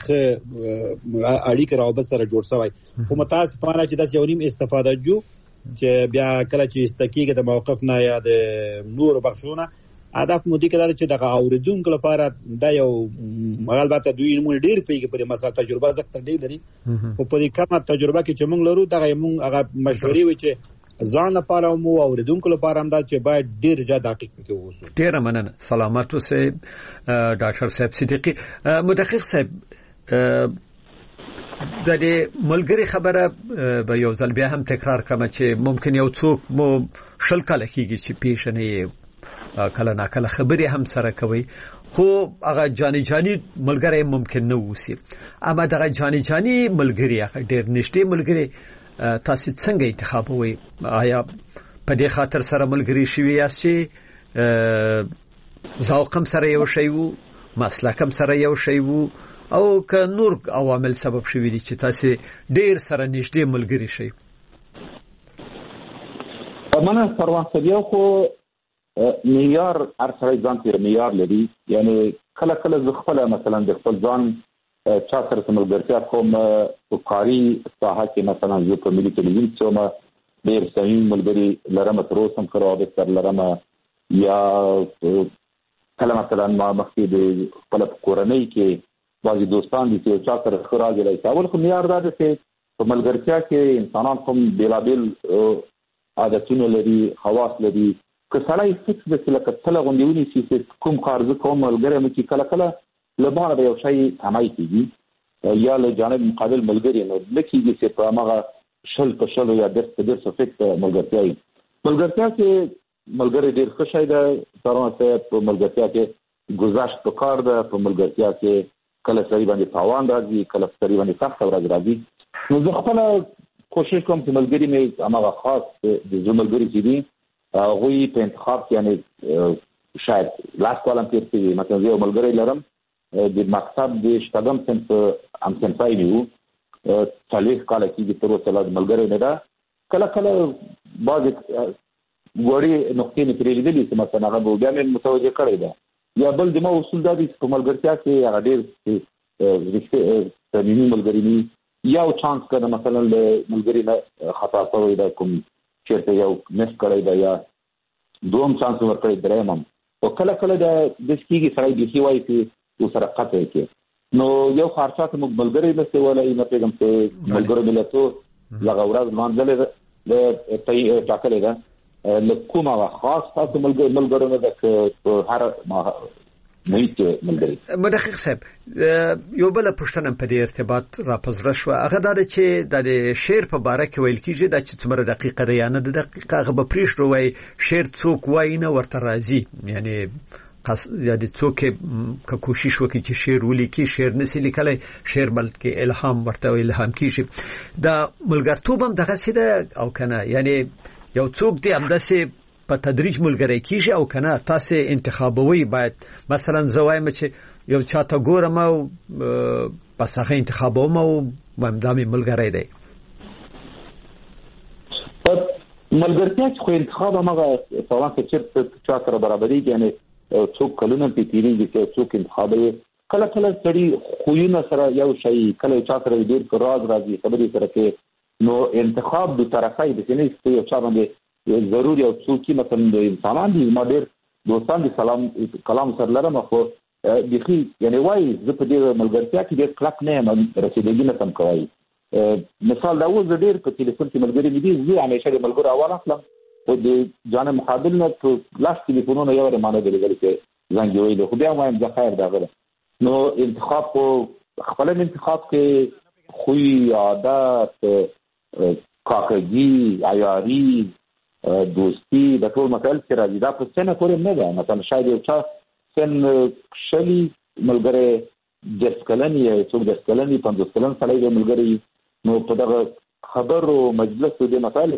خ اړیکې راوبل سره جوړ شوی، خو متاسفانه چې د یو نیم استفاده جو چې بیا کله چې استکیګه د موقف نه یا د نور بخښونه هدف مو دي کړه چې د اوریدونکو لپاره دا یو البته دوی موږ ډیر پیګه په مسله تجربه زکه ډیر لري، خو په دې کومه تجربه کې چې موږ لرو دا موږ هغه مشورې وي چې ځان لپاره مو اوریدونکو لپاره هم دا چې باید ډیر زیات دقیق کې ووسو. ډیر مننه. سلامات اوسئ ډاکټر صاحب صدیقی. مدقق صاحب د دې ملګری خبره به یو ځل بیا هم تکرار کړم چې ممکن یو څوک مو شل کال کېږي چې پیښنه کله نا کله خبرې هم سره کوي، خو هغه جاني جاني ملګری ممکن نه وسی، اما دغه جاني جاني ملګری هغه ډېر نږدې ملګری تاسو څنګه انتخابوي؟ آیا په دې خاطر سره ملګری شوي یاست چې ذوقم سره یو شی وو مسلکم سره یو شی وو او که نور عوامل سبب شوي دي چې تاسو ډېر سره نږدې ملګری شئ؟ مننه سروان صاحب. خو معیار هر سړی ځان ته معیار لري، یعنی کله کله زه خپل مثلا د خپل ځان چا سره ملګرتیا کوم په کاري ساحه کې مثلا زه په ملي ټلویزیون کې ما ډېر صحیح ملګري لرم تر اوسه هم کړو د سر لرم، یا کله مثلا ما مخکې د خپل کورنۍ کې بعضي دوستان دي چې چا سره ښه راځي. اول خو معیار دا دی چې په ملګرتیا کې انسانان کوم بیلابیل عادتونه لري خواص لري، که سړی فکس د څه لکه تله غوندې ونیسي چې کوم کار زه کوم ملګری مې چې کله کله له مانه به یو شی تمای کېږي یا له جانب مقابل ملګري نو نه کېږي چې په هماغه شل په شلو یا درس په درس فکس ملګرتیا وي. ملګرتیا کې ملګری ډېر ښه شی ده سروان صاحب، په ملګرتیا کې ګذشت په کار ده، په ملګرتیا کې کله سړي باندې تاوان راځي کله سړي باندې سخته ورځ راځي. نو زه خپله کوشش کوم چې ملګري مې هماغه خاص د زه ملګري چې دي هغوی په انتخاب کې یعنی شاید لاس کالم تیر کړي. مثلا زه یو ملګری لرم د مکتب د شپږم صنف همصنفی مې وو، څلوېښت کاله کېږي تر اوسه لا ملګری نه ده. کله کله بعضې وړې نقطې مې ترې لیدلي چې مثلا هغه به بیا مې متوجه کړی ده. یا بل زما اصول دا دي چې په ملګرتیا کې هغه ډېر صمیمي ملګري نه یو چانس کړه مثلا له ملګري نه خطا شوی ده کوم چې یو مس کړی دا یا دوم چانس ورکړی درېمم او کله کله د دسکیږي سړی د سی وای چې سره قطع کې نو یو خارصات مقبلګری د څه ولای نه پیغام ته ملګرو ملتو لغه ورځ مانځل د ټاکلې ده لکومه خاص تاسو ملګرو ملګرو نه د هر مېټ ملګری مدقق صاحب یو بل پښتنه په دې ارتباط را پزره شو هغه د چې د شعر په باره کې ویل کیږي د چې څومره دقیقه ده یا نه د دقیقه هغه به پریښ وای شعر څوک وای نه ورته راځي یعنی قص یعنی څوک که کوشش وکړي چې شعر ولیکي شعر نسی لیکلای شعر بلکې الهام ورته الهام کیږي د ملګرتوب هم دغه سیده او کنه یعنی یو څوک دی همداسې په تدریج ملګری کیږي او کنه تاسو انتخابوي باید مثلا زوایم چې یو چاته ګورم او پس هغه انتخابوم او ممدامي ملګری دی په ملګرتیا خو انتخاب هغه سوال چې چا سره برابرۍ یعنی څوک کلونه په تیریږي چې څوک انتخابوي کله کله سړي خوونه سره یو شی کله چا سره ډیر راز راځي خبرې سره کې نو انتخاب د طرفای د نه ستو یو چا باندې ضروري او څوکي مثلا د انسانان دي ما ډېر دوستان دي سلام کلام سره لرم خو بخي یعنی وای زه په دې ملګرتیا کې ډېر کلک نه یم رسیدګي نه تم کوي مثال دا و زه ډېر په ټلیفون کې ملګری مې دي زه همیشه د ملګرو اول اخلم او د جان مقابل نه په لاس ټلیفونونه یو رمانه دی چې زنګ ویل خو بیا وایم ځکه خیر دا غره نو انتخاب کو خپل انتخاب کې خوې عادت کاکګي عیاري دوستی د ټول مسائل چې راځي دا په څنګه پورې نه ده مثلا شاید یو چا سن شلی ملګری د سکلن یې څو د سکلن پنځه سکلن سره یو ملګری نو په دغه خبرو مجلس د مسائل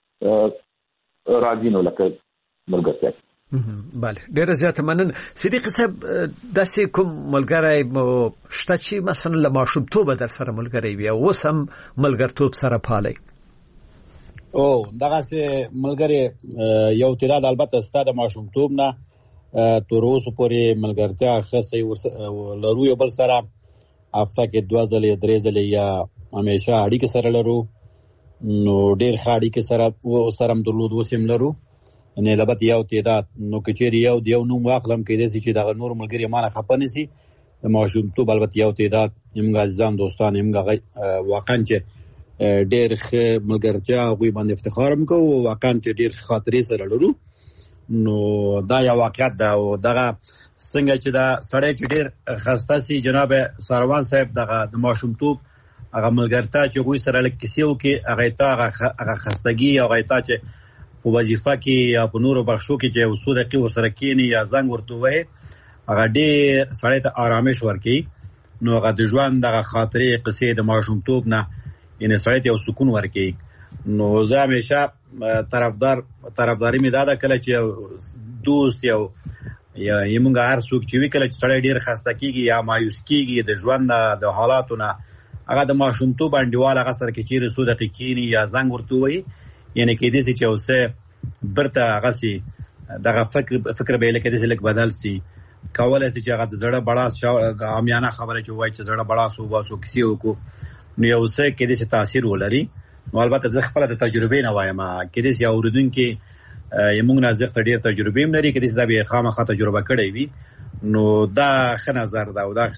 کې راځي نو لکه ملګرتیا بله ډیره زیاته مننه صدیق صاحب داسې کوم ملګری شته چې مثلا له ماشومتوبه در سره ملګری وي او اوس هم ملګرتوب سره پالي او دغه سه ملګری یو تعداد البته ستاسو د ماشومتوب نه تر اوسه پورې ملګرتیا خاصه لرو یو بل سره هفته کې دوه ځلې درې ځلې یا همیشه اړیکې سره لرو نو ډېر خاړي کې سره او سره هم درلود وسیم لرو نه لبت یو تعداد نو کچېری یو دیو نوم واخلم کې دې چې دغه نور ملګری مانه خپنه سي د ماشومتوب البته یو تعداد یمغه ځان دوستان یمغه واقعا چې ډېر ښه ملګرتیا غوي باندې افتخار وکړو واقعا چې ډېر خاطرې سره لرو نو دا یو واقعیت دا او دغه څنګه چې دا سړی چې ډېر خسته سي جناب ساروان صاحب دغه د ماشومتوب هغه ملګرتیا چې غوي سره لکسیو کې هغه تا هغه خستګي او هغه تا چې په وظیفه کې یا په نورو بخښو کې چې وسوده کې ورسره کېنی یا زنګ ورته وای هغه ډېر سړی ته آرامش ورکي نو هغه د ژوند دغه خاطرې قصې د ماشومتوب نه یعنی سړی ته یو سکون ورکي نو زه همیشه طرفدار طرفداري مې دا ده کله چې دوست یو یا یمونږ هر څوک چې وی کله چې سړی ډېر خسته کیږي یا مایوس کیږي د ژوند د حالاتو نه هغه د ماشومتوب انډیوال هغه سره کې چیرې سوده کېنی یا زنګ ورته وای یعنی کې دې چې اوسه برته هغه سي دغه فکر فکر به لکه دې لک بدل سي کولای شي چې هغه د زړه بڑا عامیانه خبره چې وای چې زړه بڑا سو واسو کسی وکړو نو یو څه کې دې تاثیر ولري نو البته زه خپل د تجربې نه وایم کې دې یو اوردونکو یمونږ نه زغ ډېر تجربې هم لري کې دې دا به خامخا تجربه کړې وي نو دا ښه نظر دا او دا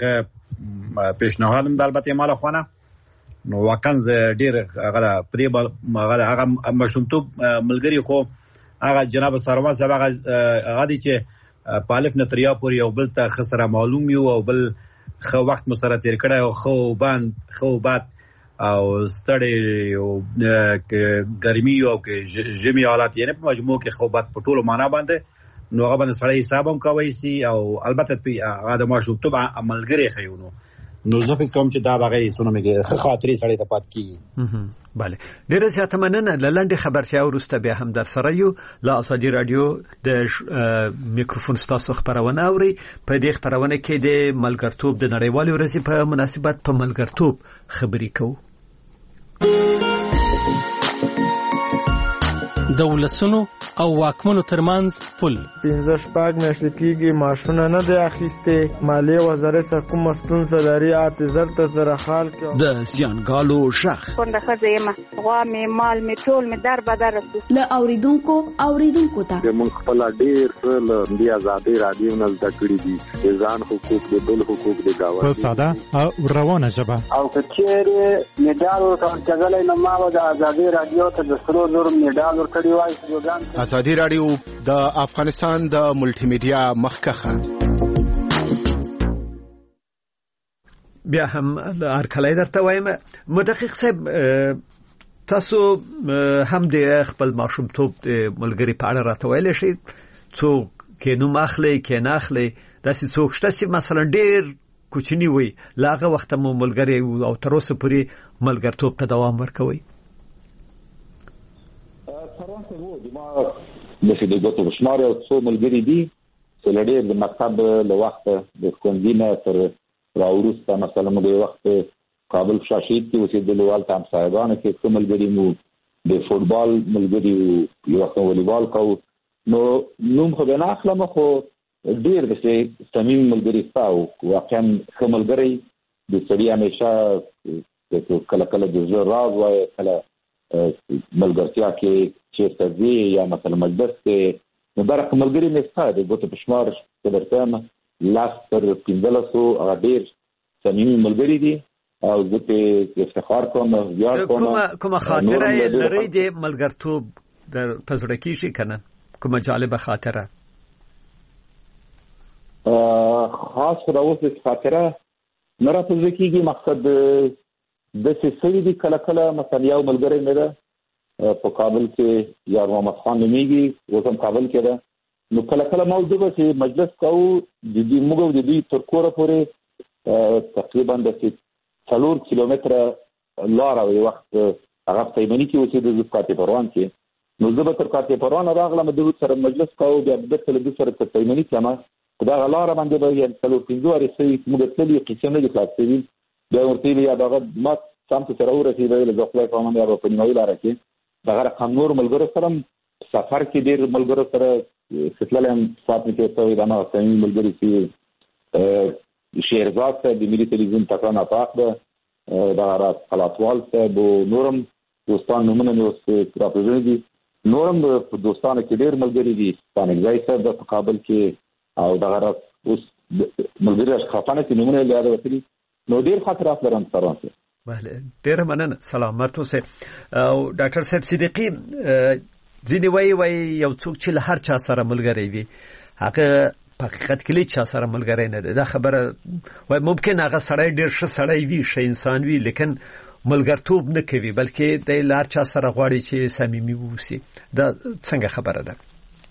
ښه پیشنهاد هم البته مال خوانه نو واقعا ډېر هغه پرې هغه مشومتوب ملګری خو هغه جناب ساروان صاحب هغه دي چې پالف نتریا پور یو بل ته خسره معلوم یو او بل خو وخت مو سره تیر کړی او خو باندې خو بعد او ستړي او ګرمي او کې ژمي حالات یې په مجموع کې خو بعد په ټولو معنا باندې نو هغه باندې سړی حساب هم کوي سي او البته هغه د ماشومتوب عملګری خيونو نو زه فکر کوم چې دا بغیر سونه مګي خاطري سړی ته پات کیږي بله ډیره زیاته مننه لاندې خبرتیا ورسته بیا هم در سره یو لا اسادي رادیو د میکروفون ستاسو خبرونه اوري په دې خبرونه کې د ملګرتوب د نړیوالې ورځې په مناسبت په ملګرتوب خبرې کوو د ولسونو او واکمنو ترمنځ پل. پنځه شپږ میاشتې کېږي ماشونه نه دی اخیستې. مالیې وزارت څخه کومه ستونزه لري اته زر ته زره حال کې. د زیانګالو غږ کونډه ښځه یم، غوا مې مال مې ټول مې در بدر رسو. له اوریدونکو اوریدونکو ته موږ خپل ډېر څه له دې ازادۍ رادیو نه زده کړي دي. د ځان حقوق د بل حقوق د گاونډي په ساده او روانه ژبه. او که چیرې میډال ورکړل نو ما د ازادۍ رادیو ته د سرو زرو میډال ورکړی وای. ازادي رادیو د افغانستان د ملټي میډیا مخکخه. بیا هم ارکلای درته وایم مدقق صاحب، تاسو هم د خپل ماشومتوب د ملګری په اړه راته ویل شي څوک کې نوم اخلي کې نه اخلي، داسې څوک شته چې مثلا ډېر کوچنی وي لاغه وخت مو ملګری او تر اوسه پورې ملګرتوب ته دوام ورکوي؟ فرانسه وو د ما د فدګوتو شمار او څو ملګری دي چې لړې د مکتب له وخت د کوندینه تر راورسته مثلا د وخت کابل شاشید کې اوسېدل والته هم صاحبانه کې څو ملګری مو د فوتبال ملګری یو وخت والیبال کو نو نوم خو نه اخلم خو ډیر د صمیم ملګری تاو واقعا کوملګری د سړي همیشه کله کله د زړه راز وای کله ملګرتیا کې چې تزي یا مثلا مجلس کې مبارک ملګری نشته د ګوتو پښمار په درته لاس تر پینځلسو ډیر صمیمي ملګری دي او زه په افتخار کوم یاد کوم. کومه خاطره لري د ملګرتوب در پزړه کې شي کنه کومه جالبه خاطره؟ خاص راوځي خاطره نه راځي کېږي. مقصد د سړي دی کله کله مثلا یو ملګری مې ده په کابل کې یا محمد خان نومېږي اوس هم کابل کې ده نو کله کله موضوع به چې مجلس کوو د دې موږ د دې تر کوره پورې تقریبا د څلور کیلومتره لار او وخت هغه تیمنی کې اوسې د زکاتې پروان کې نو زه به تر کاتې پروان راغلم د سره مجلس کوو بیا د تل د سره تیمنی کې ما دا غلار باندې به یې څلور پنځه ورې سې موږ تللی قسم نه خلاصېږي بیا ورته یا دا ما سم ته سره ورسېدل د خپل قانون یا په نیمه لار کې دا رقم نور ملګرو سره سفر کې ډېر ملګرو سره ستلم ساتنه کې څو دا نو سمي ملګری چې شهرزاد ته د ملي تلویزیون تکانه پاک ده دا راز خلاصوال ته بو نورم دوستان نمونه نو راپېژنې دي نورم دوستانه کې ډېر ملګری دي ستانه ځای څه د کابل کې او دا راز اوس ملګری اشخاصانه چې نمونه یاد وکړي نو ډېر خاطرات لرم فرانسه. بله ډېر مننه سلامت اوسه. او ډاکټر صاحب صدیقی ځینې وایي وایي یو څوک چې له هر چا سره ملګری وي هغه په حقیقت کې چا سره ملګری نه دی. دا خبره وایي ممکن هغه سړی ډېر ښه سړی وي ښه انسان وي لیکن ملګرتوب نه کوي بلکې د له هر چا سره غواړي چې صمیمي واوسي. دا څنګه خبره ده؟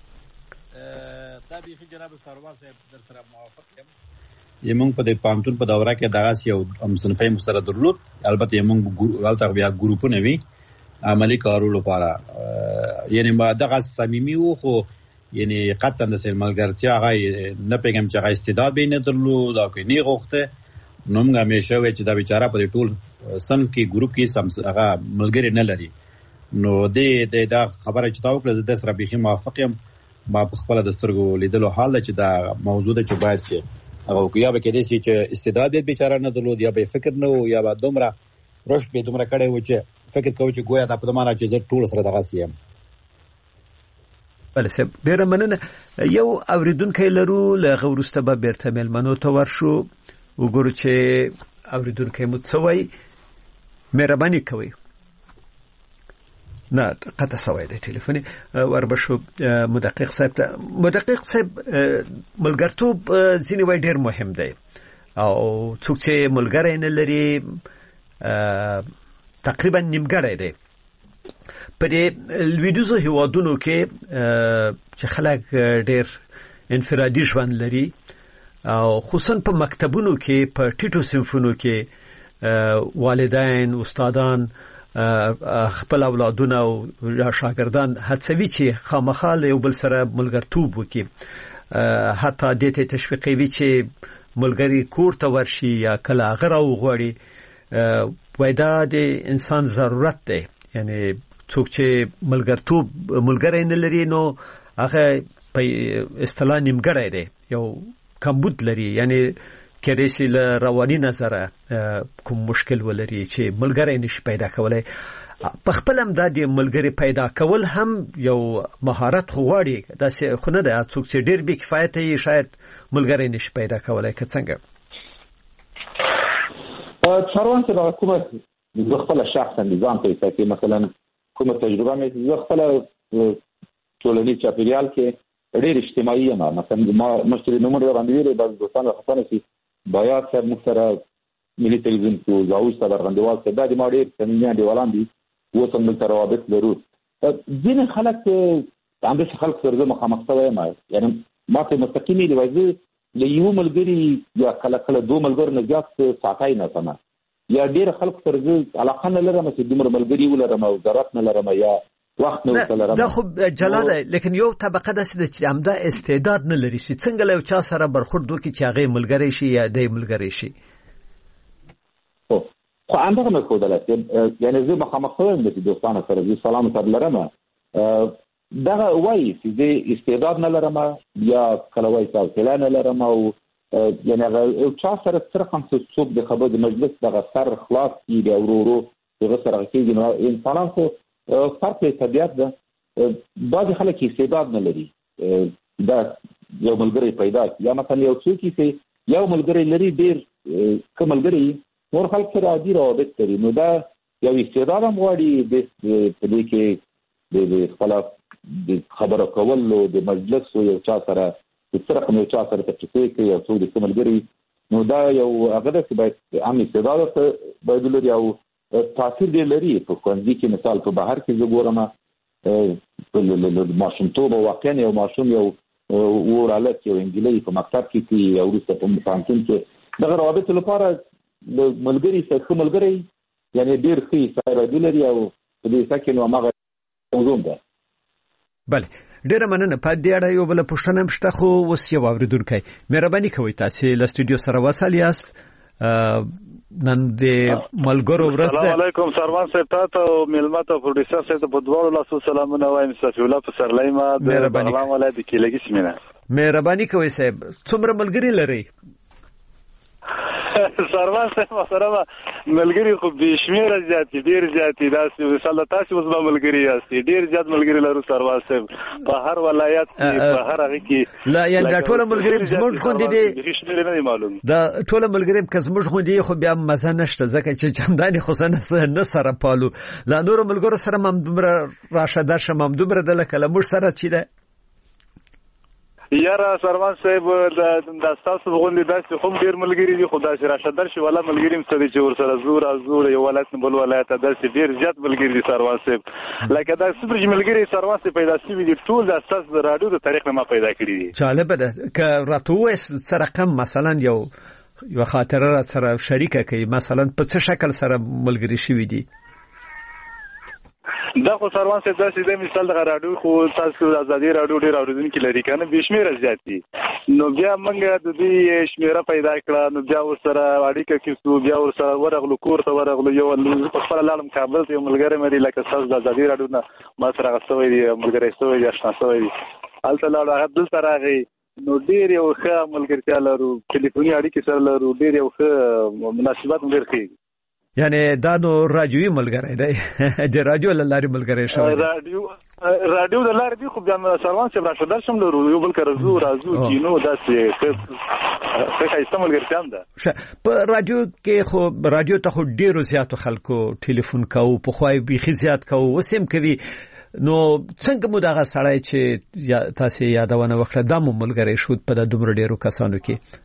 دا بیخي جناب ساروا صاحب در سره موافق یم. یمون په د پانتون په دوره کې دغه یو مصنفي مسترد درلود البته یمون غلطه بیا ګروپونه وی عملی کارولو لپاره یعنی ما دغه صمیمي وو خو یعنی قطعا د ملګرتیا غي نه پیغام چې غي استعداد به نه درلود او کې نه غوښته نو موږ همیشه وی چې دا بیچاره په ټول سن کې ګروپ کې سم هغه ملګری نه لري نو د دا خبره چې تاسو کړل د سره بیخي موافق یم. ما په خپل د سترګو لیدلو حال چې دا موضوع ده چې باید چې او یا به کېدې چې استعداد به بیچاره نه درلود یا به فکر نه و یا به دومره رشد به دومره کړی و چې فکر کوي چې گویا دا په معنا چې زه ټول سره دغه سیم. بله سه ډېر مننه. یو اوریدونکو لرو له غورسته به بیرته ملمنو ته ورشو وګورو چې اوریدونکو مو څه وایي. مهرباني کوئ نه قطع سوای د ټلیفوني وربشو مدقق صاحب ته. مدقق صاحب ملګرتوب ځینې وای ډېر مهم دی او څوک چې ملګری نه لري تقریبا نیمګړی دی. په دې لویدیزو هیوادونو کې چې خلک ډېر انفرادي ژوند لري او خصوصا په مکتبونو کې په ټیټو صنفونو کې والدین استادان خپل اولادونه او شاګردان هڅوي چې خامخا یو بل سره ملګرتوب وکړي حتی د ته تشویقوي چې ملګری کور ته ورشي یا کله هغه راوغوړي وای دا د انسان ضرورت دی. یعنی څوک چې ملګرتوب ملګری نه لري نو هغه په اصطلاح نیمګړی دی یو کمبود لري یعنی کله چې له رواني نظره کوم مشکل ولري چې ملګری نشي پیدا کولای په خپل هم د ملګری پیدا کول هم یو مهارت غواړي دا څه خو نه ده څوک چې ډیر بې کفایته یې شاید ملګری نشي پیدا کولای که څنګه څاروان چې د حکومت د خپل شخصا نظام ته چې مثلا کومه تجربه مې د خپل ټولنیز چاپیریال کې ډېر اجتماعي یم مثلا ما مشتري نمبر باندې د دوستانو خپل سي باید سر مختره ملي تلویزیون کو زاوی سره غندوال څه د ما ډېر سمینه دی ولان دي وصل من روابط لرو ځینې خلک هم د خلک سره مخامخ شوی ما یعنی ما ته مستقیمي دی وایي له یو ملګری یا کله کله دوه ملګرو نه زیات ساتای نه سم یا ډیر خلک سره علاقه نه لرم چې دومره ملګری ولرم او ضرورت نه لرم یا وخت نه ولرم دا خو جلاله لیکن یو طبقه د چې همدا استعداد نه لري چې څنګه له چا سره برخورد وکړي چې هغه ملګری شي یا د ملګری شي خو اندغه مې کوله یعنی زه مخامخ شوم د دوستانو سره زه سلام سره لرم دا وایي چې د استعداد نه لرم یا کله وایي چې نه لرم او یعنی هغه یو چا سره سره کوم څه د خبرو د مجلس دغه سر خلاص کیږي او ورو ورو دغه سره کېږي نو انسانان خو فرق طبیعت ده بعض خلک استعداد نه لري دا یو ملګری پیدا یا مثلا یو څوک چې یو ملګری لري ډیر کوم ملګری نور خلک سره عادي روابط لري نو دا یو استعداد هم غواړي د دې کې د خپل د خبرو کولو د مجلس یو چا سره د سره کوم چا سره تفصیل کوي او څو د کوم ملګری نو دا یو هغه د باید عام استعداد ته باید لري او تاثیر دی لري په کوندي کې مثال په بهر کې زګورم په ماشومتوب واقعا یو ماشوم یو ورالت یو انګلیسي په مکتب کې کې او د په مفاهیم کې دغه روابط لپاره د ملګری سره ملګری یعنی ډیر ښه سره لري او په دې سکه نو هغه موضوع ده بله ډیره مننه په دې اړه یو بل پوښتنه مشته خو اوس یو اوریدونکو مهرباني کوئ تاسو له سټوډیو سره وصل یاست نن د ملګرو ورځ ده السلام علیکم سروان صاحب تاسو ملمت او پروډوسر صاحب په دوه لاسو سلامونه وایم صفی الله په سرلای ما د بغلان ولایت کې لګی سیمه مهرباني کوئ صاحب څومره ملګری لري سروان صاحب سره ملګری خو به شمیره زیات ډیر زیات داسې مثلا تاسو اوس به ملګری یاستئ ډیر زیات ملګری لرو سروان صاحب په هر ولایت کې په هر هغه کې لا یعنی دا ټول ملګری زموږ خو دي شمیره نه معلوم دا ټول ملګری که زموږ خو دي خو بیا مزه نشته ځکه چې چندانې خو نه سره پالو لا نور ملګرو سره هم دومره راشده شم هم دومره د لکه موږ سره چی ده یاره سروان صاحب د تاسو غونډې داسې هم ډیر ملګری دي خو داسې راشدر شي ولا ملګری مستدي چې ور سره زور ازور یو ولایت بل ولایت داسې ډیر زیات ملګری دي سروان صاحب لکه دا صبر ملګری سروان صاحب پیدا شوی دي ټول د اساس د رادیو د تاریخ نه ما پیدا کړی دي جالب ده ک راتوې سره کم مثلا یو یو خاطره سره شریکه کوي مثلا په څه شکل سره ملګری شوی دي دا خو سروان صاحب داسې د مثال د رادیو خو تاسو د ازادي رادیو ډیر اوریدونکو لري کنه به شمیره زیات دي نو بیا موږ د دې شمیره پیدا کړه نو بیا ور سره اړیکه کیسو بیا ور سره ورغلو کور ته ورغلو یو په خپل لاله کابل ته ملګری مری لکه تاسو د ازادي رادیو نه ما سره غوښتوي دي ملګری شوی دي آشنا شوی دي الته لاله هغه دل سره راغی نو ډیر یو ښه ملګرتیا لرو ټلیفوني اړیکې سره لرو ډیر یو ښه مناسبات ډیر ښه یعنی دا نو رادیوي ملګری دی چې رادیو لاري ملګری شوی رادیو رادیو د لاري دی خو بیا سروان صاحب راشدل شم لرو یو بل کرزو رازو کینو داسې څه څه ملګرتیا ده په رادیو کې خو رادیو ته خو ډیرو زیاتو خلکو ټلیفون کوو په خوای بيخي زیات کوو وسیم کوي نو څنګه مو دغه سړی چې تاسو یادونه وکړه دا مو ملګری شو په د دومره ډیرو کسانو کې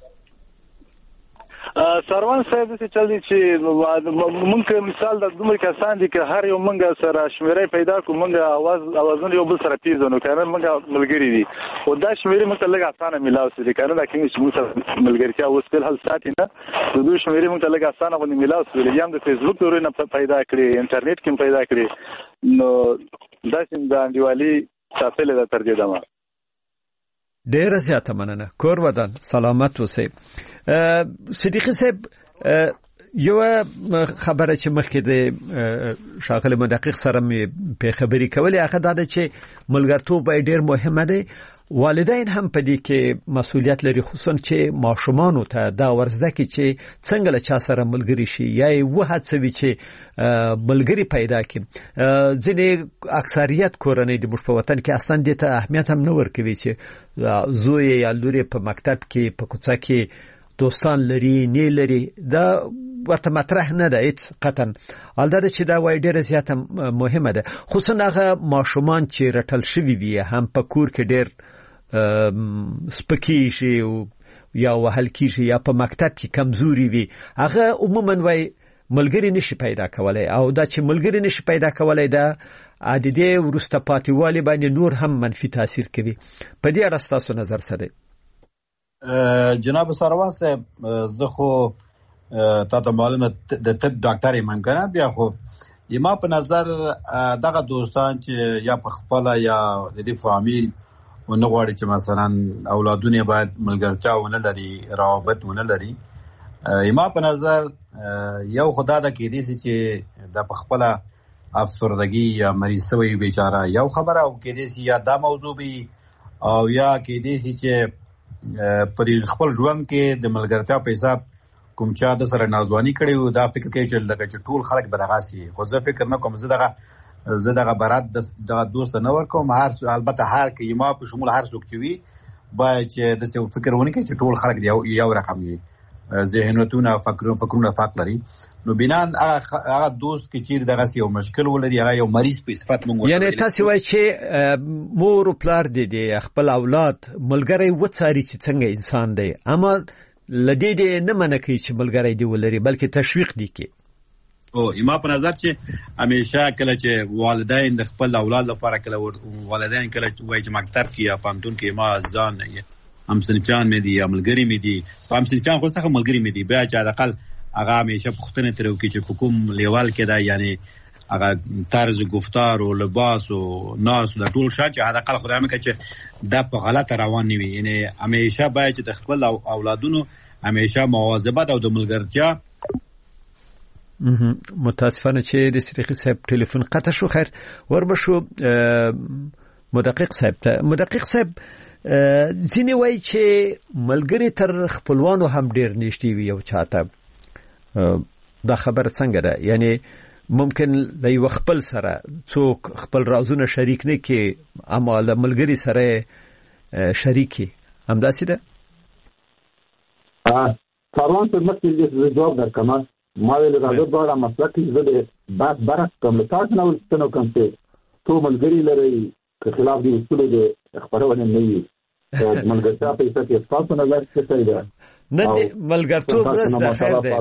سروان صاحب چې چل دي چې مونږ مثال د دومره کسان دي چې هر یو مونږ سره شمیره پیدا کوو مونږ आवाज اوازونه یو بل سره پیژنو کنه مونږ ملګری دي او دا شمیره مونږ لږه اسانه ملاو سي کنه دا کې چې مونږ ملګرتیا اوس په حل ساتي نه د دوی شمیره مونږ لږه اسانه غو ملاو سي یم د فیسبوک ورونه پیدا کړی انټرنیټ کې پیدا کړی نو دا څنګه د انډیوالي چاپلې د تر دې دمه ډیر زیاته مننه کور ودان سلامت اوسئ صدیقی صاحب یو خبره چې مخکې د شاغله مدقق سره په خبري کولې هغه دا چې ملګرتوب ډېر مهمه دی. والدین هم په دې کې مسؤلیت لري، خصوصا چې ماشومان ته دا ورزده کې چې څنګه له چا سره ملګری شي یا یو هڅوي چې ملګری پیدا کړي. ځینې اکثریت کورنۍ د مش په وطن کې اصلا دې ته اهمیت هم نه ورکوي چې زوی یا لوري په مکتب کې په کوڅه کې دوستان لري نه لري. دا ورته مطرح نه ده هیڅ قطعا. البته چې دا وای ډیره زیاته مهمه ده، خصوصا هغه ماشومان چې رټل شوی وي هم په کور کې ډیر سپکی شي یا وهل کیږي یا په مکتب کې کمزوري وي، هغه عموما وای ملګری نشي پیدا کولای. او دا چې ملګری نشي پیدا کولای دا عادي ورسته پاتېوالی باندې نور هم منفي تاثیر کوي. په دې اړه تاسو نظر سره؟ جناب سروان صاحب زه خو تا ته معلومه د طب ډاکټر یم کنه، بیا خو یما په نظر دغه دوستان چې یا په خپل یا د دې فامیل ونه غواړي چې مثلا اولادونه باید ملګرتیا ونه لري، روابط ونه لري. یما په نظر یو خدا د کې دي چې د په خپل افسردګي یا مریض شوی بیچاره یو خبره او کې دي یا دا موضوع بي او یا کې دي چې په خپل ژوند کې د ملګرتیا په حساب کوم چا د سره نازوانی کړي او دا فکر کوي چې لکه چې ټول خلک به دغه سي. خو زه فکر نه کوم، زه دغه زه دغه برات د دوست نه ورکوم. هر البته هر کې ما په شمول هر څوک چې وي باید چې د څه فکر ونه کوي چې ټول خلک دی یو رقم وي، ذهنونه فکرونه فکرونه فرق لري. نو بنان هغه دوست کې چیر دغه سی یو مشکل ولري، هغه یو مریض په صفت مونږ یعنی تاسو وایي چې مور او پلار دي خپل اولاد ملګری وڅاري چې څنګه انسان دی، اما لدې دې نه منکې چې ملګری دی ولري بلکې تشویق دی کې. او ما په نظر چې همیشه کله چې والدین د خپل اولاد لپاره کله والدین کله وایي چې مکتب کې یا پانتون کې ما ځان هم سنچان مې دي یا ملګری مې دي، هم سنچان خو څنګه ملګری مې دي، بیا چې حداقل هغه همیشه پختنه ترو کې چې کوم لیوال کې دا یعنی هغه طرز گفتار او لباس او ناس د ټول شات چې حداقل خدای مې چې د په غلطه روان نیوي. یعنی همیشه باید چې د خپل اولادونو همیشه مواظبت او د ملګرتیا. متاسفانه چې د صدیقي صاحب ټلیفون قطع شو. خیر وربشو مدقق صاحب ته. مدقق صاحب ځینې وایي چې ملګری تر خپلوانو هم ډیر نږدې وي او چاته دا خبر څنګه ده؟ یعنی ممکن لای خپل سره څوک خپل رازونه شریک نه کې اما له ملګری سره شریکي هم داسې ده؟ ا فاروان په مکه کې جواب درکم. ما ویل راځه دا مسله کې زه د بعد برک کوم تاسو نو څنګه کوم چې تو ملګری لري که خلاف دي اصول د خبرونه نه وي ملګرتیا په څه کې تاسو نظر څه دی؟ نه ملګرتوب ورسره خیر دی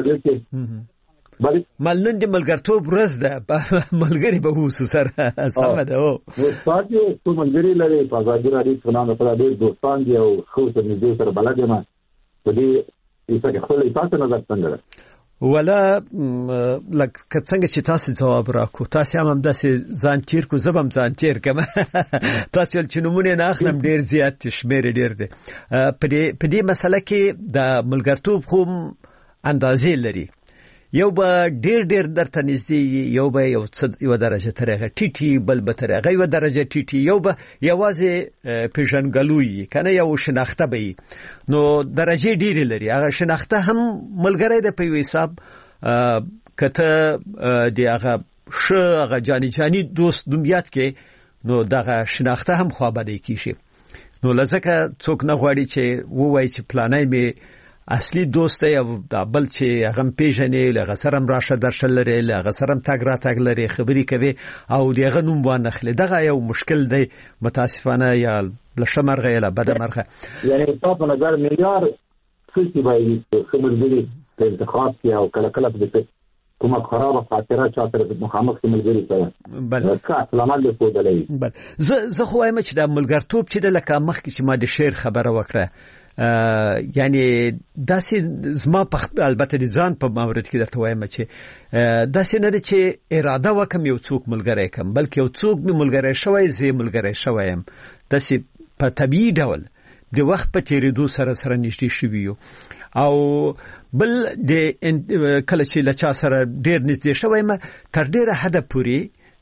بل ملنن دي ملګرتوب ورځ ده ملګری به وسو سره سم ده. او تاسو ته ملګری لري په ځای راځي څنګه په دې دوستان دي او خو ته دې سره بلد ما په دې څه کې خپل تاسو نظر څنګه ولا لکه څنګه چې تاسو جواب راکو تاسو هم داسې ځان تیر کو زبم ځان تیر کما تاسو چې نمونه نه اخلم ډیر زیات شمیر ډیر دي په دې په دې مسله کې د ملګرتوب خو اندازې لري. یو به ډیر ډیر درته نږدې، یو به یو یو درجه ترغه ټیټي، بل به ترغه یو درجه ټیټي، یو به یوازې پیژنګلوي کنه یو شناخته به. نو درجه ډیر لري. هغه شناخته هم ملګری د په حساب کته دی هغه ش هغه جاني جاني دوست دنیات کې نو دغه شناخته هم خو بده کیږي. نو لزکه څوک نه غواړي چې ووایي چې پلانای می اصلي دوست یا د بل چې هغه پیژنې لغه سرم راشه درشل لري، لغه سرم تاګ را تاګ لري، خبري کوي او دغه نوم باندې خله. دغه یو مشکل دی متاسفانه یا لشمرغه یا بدمرغه. یعنی تاسو نظر معیار څه دی خبرګری په انتخاب کې او کله کله په کومه خرابه خاطره چاته مخامخ ملګری سره بل ښه سلامات له پودلې. بل زه زه خو وایم چې د ملګرتوب چې د لکه مخ کې چې ما د شعر خبره وکړه یعنی داسې زما په البته د ځان په مورد کې درته وایم چې داسې نه ده چې اراده وکم یو څوک ملګری کم، بلکې یو څوک می ملګری شوی زه ملګری شویم. داسې په طبيعي ډول د وخت په تیریدو سره سره نږدې شوي یو او بل د کله چې لچا سره ډیر نږدې شوی ما تر ډیره حد پورې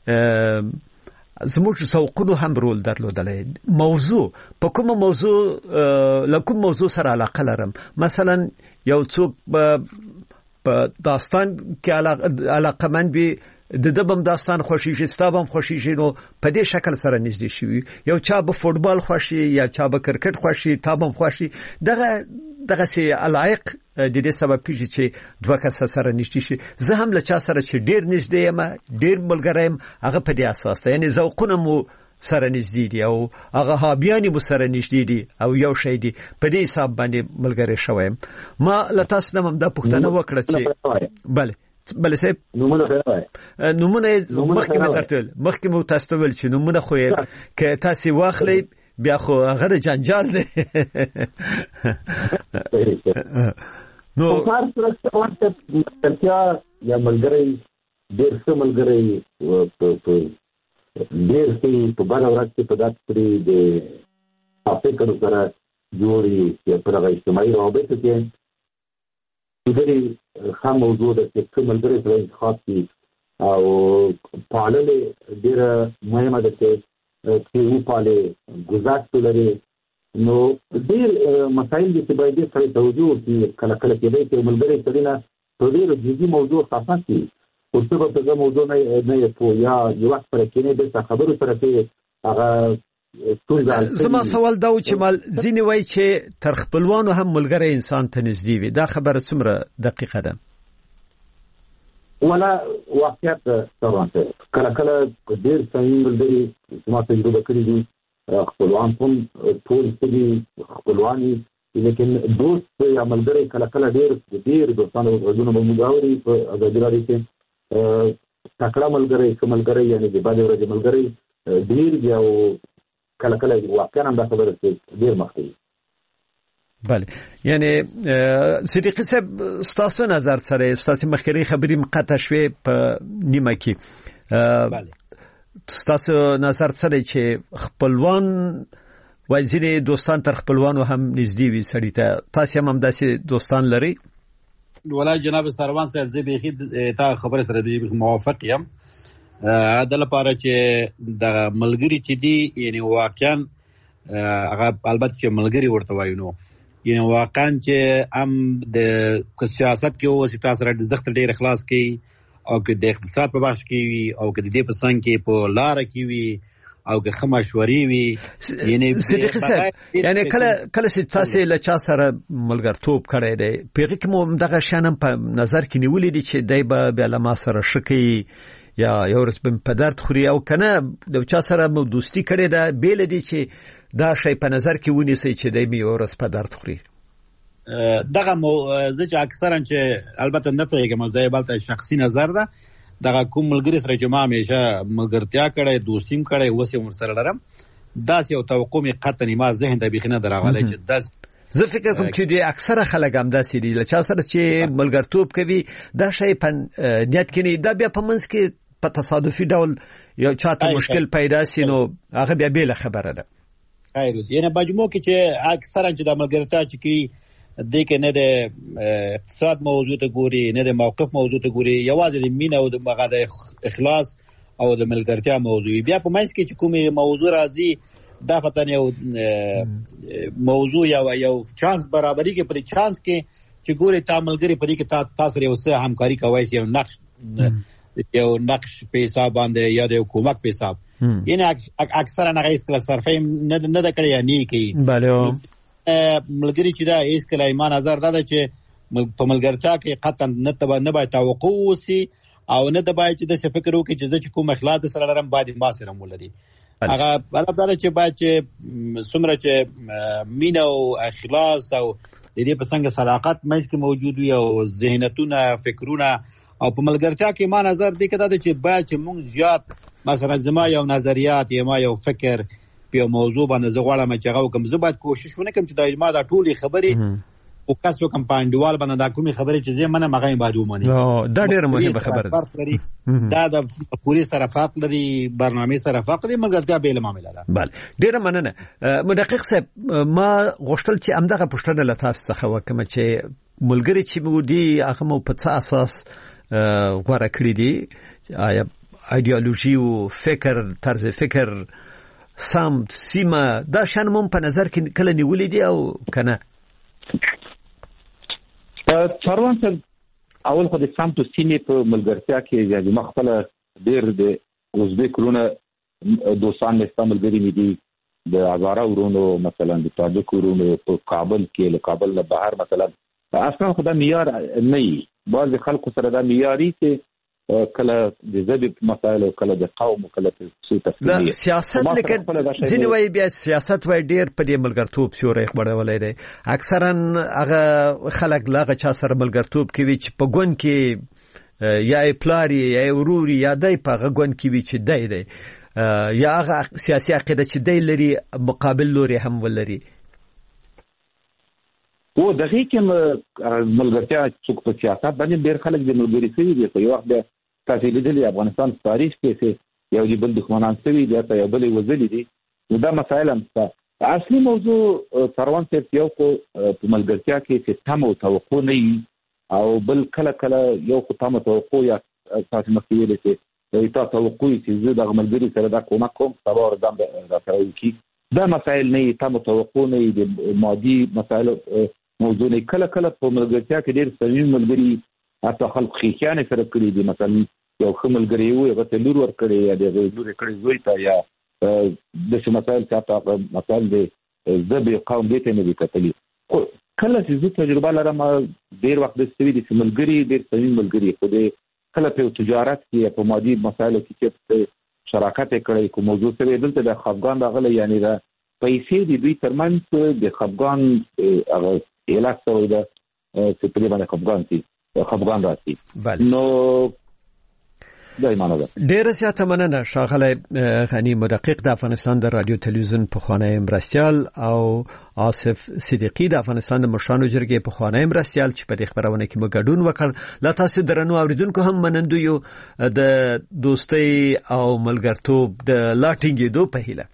زموږ ذوقونو هم رول درلودلی. موضوع په کومه موضوع لکه موضوع سره علاقه لرم، مثلا یو څوک په داستان کې علاقه من وي، د دبم داستان خوشیږي، ستابم خوشیږي، نو په دې شکل سره نږدې شي. یو چا به فوتبال خوشي یا چا به کرکټ خوشي، تابم خوشي. دغه دغه سي علایق د دې سبب پیږي چې دوه کسه سره نږدې شي. زه هم له چا سره چې ډیر نږدې یم، ډیر ملګری یم، هغه په دې اساس ده، یعنی ذوقونه مو سره نږدې دي او هغه هابیانی مو سره نږدې دي او یو شی دي، په دې حساب باندې ملګری شوم. ما له تاسو نه هم دا پوښتنه وکړه چې bale بله صاحب نومونه نومونه مخکې مې درته مخکې مو تاسو ته ویل چې نومونه خو که تاسو واخلئ بیا خو هغه جنجال دی. نو هر څه ورته ترتیا یا ملګری ډېر څه ملګری په ډېر څه په بل ورځ کې په داسې پرې د افکر سره جوړي چې په هغه اجتماعي روابطو کې ډېرې ښه موضوع ده چې کوم ملګری سره انتخاب کړي او پاللې ډېره مهمه ده چې چې وپالې ګذشت لري. نو ډېر مسایل دي چې باید دې سره توجه وکړي. کله کله کېدای چې ملګری سړي نه په ډېرو جدي موضوع خاصه کړي، خو څه به په دغه موضوع نه نه یې پوه یا یو وخت سره کېنې دلته خبرو سره کې هغه زما سوال دا و چې مال ځینې وایي چې تر خپلوانو هم ملګری انسان ته نږدې وي. دا خبره څومره دقیقه ده؟ ولا واقعیت طبعا کله کله ډېر صحیح ملګري ما تجربه کړې دي، خپلوان هم ټول دي خپلواني، لیکن دوست یا ملګری کله کله ډېر ډېر دوستانو غوږونه به موږ اوري په ازادي راډیو کې. تکړه ملګری ښه ملګری یعنې د بعدې ورځې ملګری ډېر دي او کله کله واقعا هم دا خبره چې ډېر مخکې. بله، یعنی صدیقی صاحب ستاسو نظر سره ستاسو مخکري خبرې مقطع شوې په نیمه کې، بله ستاسو نظر سره چې خپلوان وایي دوستان تر خپلوانو هم نږدې وي سړي ته، تاسو هم همداسې دوستان لرئ؟ ولا جناب سروان صاحب زه بیخي تا خبره سره موافق یم. د لپاره چې د ملګری چې دی یعنی واقعا هغه البته چې ملګری ورته وایو نو یعنی واقعا چې هم د سیاست کې اوسې تاسو را د زخت ډېر اخلاص کوي او که د اقتصاد په بحث کې وي او که د دې په څنګ کې په لاره کې وي او که ښه مشورې وي. یعنی صدیقي صاحب یعنی کله کله چې تاسو له چا سره ملګرتوب کړی دی په هغې کې مو دغه شیان هم په نظر کې نیولي دي چې دی به بیا له ما سره ښه کوي یا یو ورځ به په درد خوري او کنه د چا سره مو دوستي کړې ده بیل دي چې دا شی په نظر کې ونیسئ چې دی مې یو ورځ په درد خوري؟ دغه مو زه چې اکثرا چې البته نه پوهېږم دا یې بلته شخصي نظر ده، دغه کوم ملګري سره چې ما همیشه ملګرتیا کړی دوستي م کړی اوس یې ورسره لرم داسې یو توقع مې قطعا ما ذهن ته بیخي نه ده راغلی چې داسې زه فکر کوم چې د اکثره خلک هم داسې دي له چا سره چې ملګرتوب کوي دا شی په نیت کې نه دا بیا په منځ کې په تصادفي ډول یو چاته مشکل پیدا سي نو هغه بیا بیل خبره ده. خیر یعنی مجموع کې چې اکثرا چې د ملګرتیا چې کی د کې نه د اقتصاد موضوع ته ګوري نه د موقف موضوع ته ګوري، یوازې د مینه او د مغه د اخلاص او د ملګرتیا موضوع بیا په منځ کې چې کومه موضوع راځي دا فتن یو موضوع یا یو چانس برابرۍ کې پر چانس کې چې ګوري تا ملګری په دې کې تاسو یو څه همکاري کوي یو نقش یو نقش په حساب باندې یا د حکومت په حساب یعنی اکثرا نه غیس کله صرفه نه نه کړی یا نه کوي. بله ملګری چې دا هیڅ کله ایمان نظر دا چې په ملګرتیا کې قطعا نه تبا نه باید توقع وسی او نه د باید چې د فکر وکړي چې د کوم اخلاص سره لرم باید ما سره مولدي هغه بل چې باید چې څومره چې مینه او اخلاص او د دې په څنګه صداقت مېز کې موجود وي او ذهنیتونه فکرونه او په ملګرتیا کې ما نظر دی کده چې باید چې موږ زیات مثلا زما یو نظریات یا ما یو فکر په موضوع باندې زه غواړم چې هغه کوم زه باید کوشش ونه کوم چې دایمه دا ټولې خبرې فوکس وکم په انډیوال باندې دا کومې خبرې چې زه منه مغه باید ومني. دا ډېره مهمه خبره ده. دا د پوری سره فرق لري، برنامه سره فرق لري، مګر دا بیل معاملې ده. بله ډېره مننه مدقق صاحب. ما غوښتل چې امدغه پوښتنه له تاسو څخه وکم چې ملګری چې مو دي هغه مو په څه اساس غوړه کړی دي؟ آیا ایدئولوژي او فکر طرز فکر سم سیمه دا شان مون په نظر کې کله نیولې دي او کنه؟ څاروان سره اول خو د سم تو سیمه په ملګرتیا کې یعنی مخفله ډیر د اوزبیک لونه دوستان استعمال غوړي دي د هزاره ورونو مثلا د تاجک ورونو په کابل کې له کابل نه بهر مثلا اصلا خدا معیار نه بعض خلکو سره دا معیاري چې کله د ذبح مسائل کله د قوم کله څه تفصیل سیاست لکه ځینې وایي بیا سیاست وایي ډیر په دې ملګرتوب سیوري خبرولای دی. اکثرا هغه خلک لاغه چا سره ملګرتوب کوي چې په ګون کې یا پلاری یا وروري یا دای په غون کې وي چې دای دی یا هغه سیاسي عقیده چې دای لري مقابل لوري هم ولري. و دغه کې ملګرتیا څوک په سیاست باندې ډېر خلک د ملګری سوي دي. په یو وخت د تاسو لیدلې افغانستان تاریخ کې چې یو دی بل دښمنان سوي دي ته یو بل وزلي دي. نو دا مسائل هم اصلي موضوع څاروان ته یو کو په ملګرتیا کې چې تم او توقع نه او بل کله کله یو خو تم توقع یا تاسو مسئله چې یو تاسو توقع چې زه د ملګری سره دا کومه کوم سبا ورځم راځي کی دا مسائل نه تم توقع نه دي مادي مسائل موضوع نه. کله کله په ملګرتیا کې ډېر صمیمي ملګري حتی خلک خیانت سره کړی دي. مثلا یو خملګری وي هغه ته لور ور کړی یا د لور کړی زوی ته یا د څه مسائل چې مثلا د ذبح قوم دې ته نه دي کتلي. کله چې زه تجربه لرم ډېر وخت د سوي د ملګري ډېر صمیمي ملګري خو دې کله په تجارت کې په مادي مسایلو کې چې شراکت کړی کوم موضوع سره دلته د خفګان راغلی یعنی دا پیسې د دوی ترمنځ د خفګان هغه علاج سوی ده چې په دې باندې خفګان سي خفګان راسي. نو دایمانه ده. ډیره زیاته مننه ښاغلی غنی مدقق د افغانستان د رادیو تلویزیون پخوانی مرستیال او آصف صدیقی د افغانستان د مشرانو جرګې پخوانی مرستیال چې په دې خبرونه کې مو ګډون وکړ. لا تاسو درنو اوریدونکو هم منندو یو د دوستۍ او ملګرتوب د لا ټینګېدو په هیله.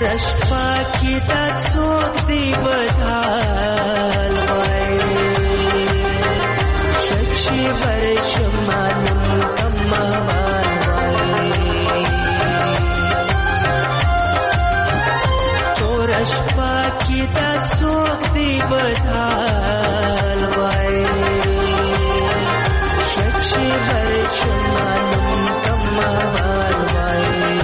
تورش پاکی تک سوک دی بدال وای شکشی برشمانم کموال وای تورش پاکی تک سوک دی بدال وای شکشی برشمانم کموال وای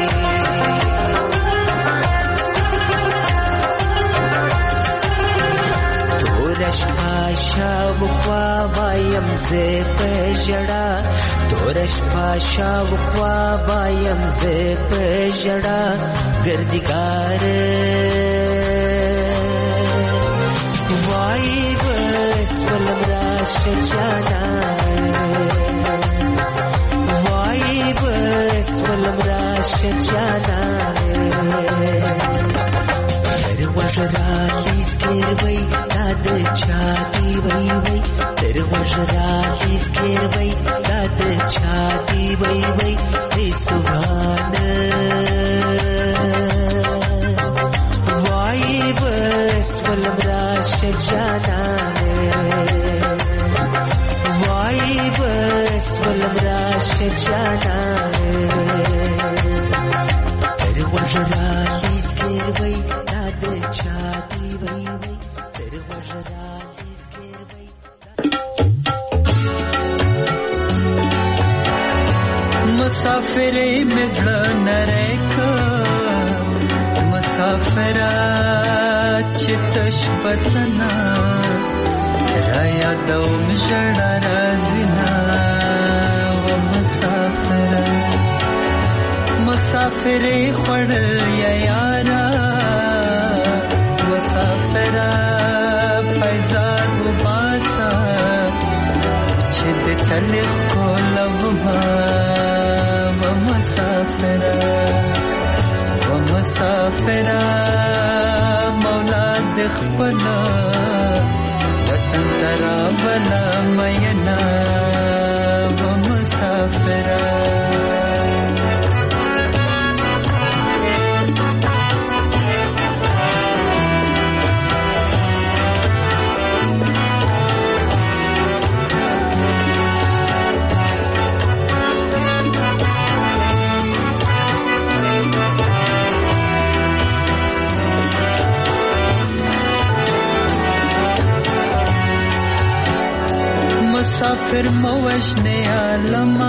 تورش پاشا بخوا بایم زی پجڑا تورش پاشا بخوا بایم زی پجڑا گردگار وای بس ولم راش جانا وای بس ولم راش جانا در وجرالی سکر وی داد چاتی وی وی در وجرالی سکر وی داد چاتی وی وی ای سبحان وای بس ولم راش جانا وای بس ولم راش جانا در وجرالی سکر وی داد چاتی وی وی در وجرالی سکر وی مسافر مدل نرک مسافر چتش بتنا رایا دوم جڑا رازنا و مسافر مسافر خړل یا یارا مسافر پیزار وباسا چې د تلخ کولوا و مسافر و مسافر مولا د خپل وطن ترا بلا مینا و مسافر مسافر موجنے عالما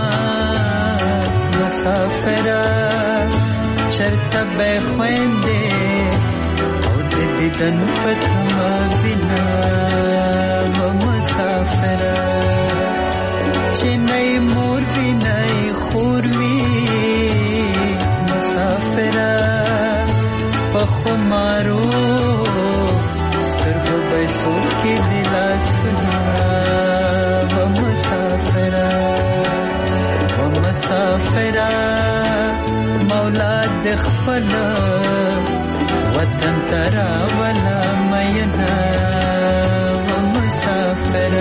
مسافر چرت بے خویندے او دے دیدن پتما بنا و مسافر چنئی مور بنائی خوروی مسافر پخو مارو سترگو بیسو کی دلا سنا مسافر و مسافر مولا د خپل وطن ترا ولا مینا و مسافر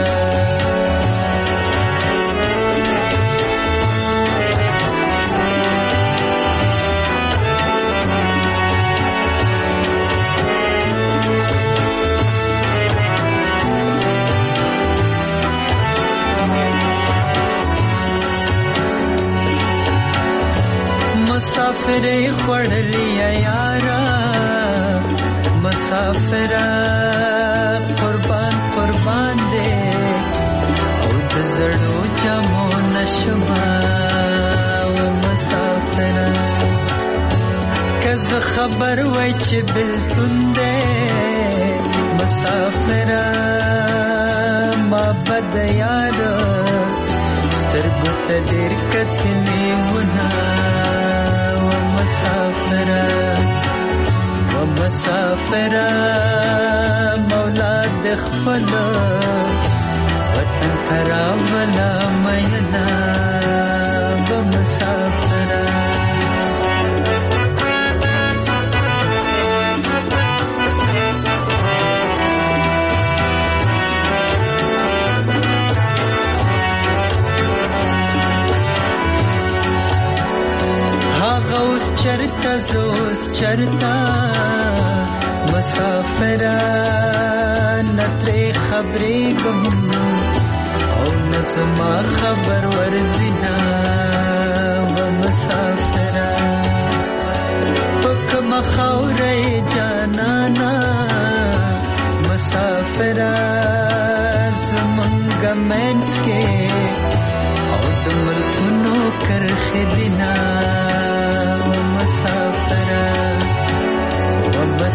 مسافر خړلی یارا مسافر قربان قربان دے او د زړو جامو نشما و مسافر کز خبر وای چې بلتون دے مسافر ما بد یار سترګو ته ډېر کتلې ونه مسافر و مسافر مولا د خپل وطن ترا ولا مینا و مسافر چرته زو اوس چرتا مسافران نترې خبرې کوم او نسما خبر ورزینا و مسافران پکم خورې جانانا مسافران زمونږ منځ کې او د ملکونو کرښې دینا و مسافران و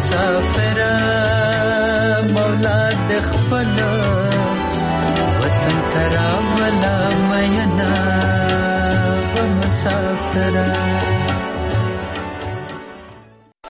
مسافران مولا د خپل وطن ترا ولا مینا و مسافران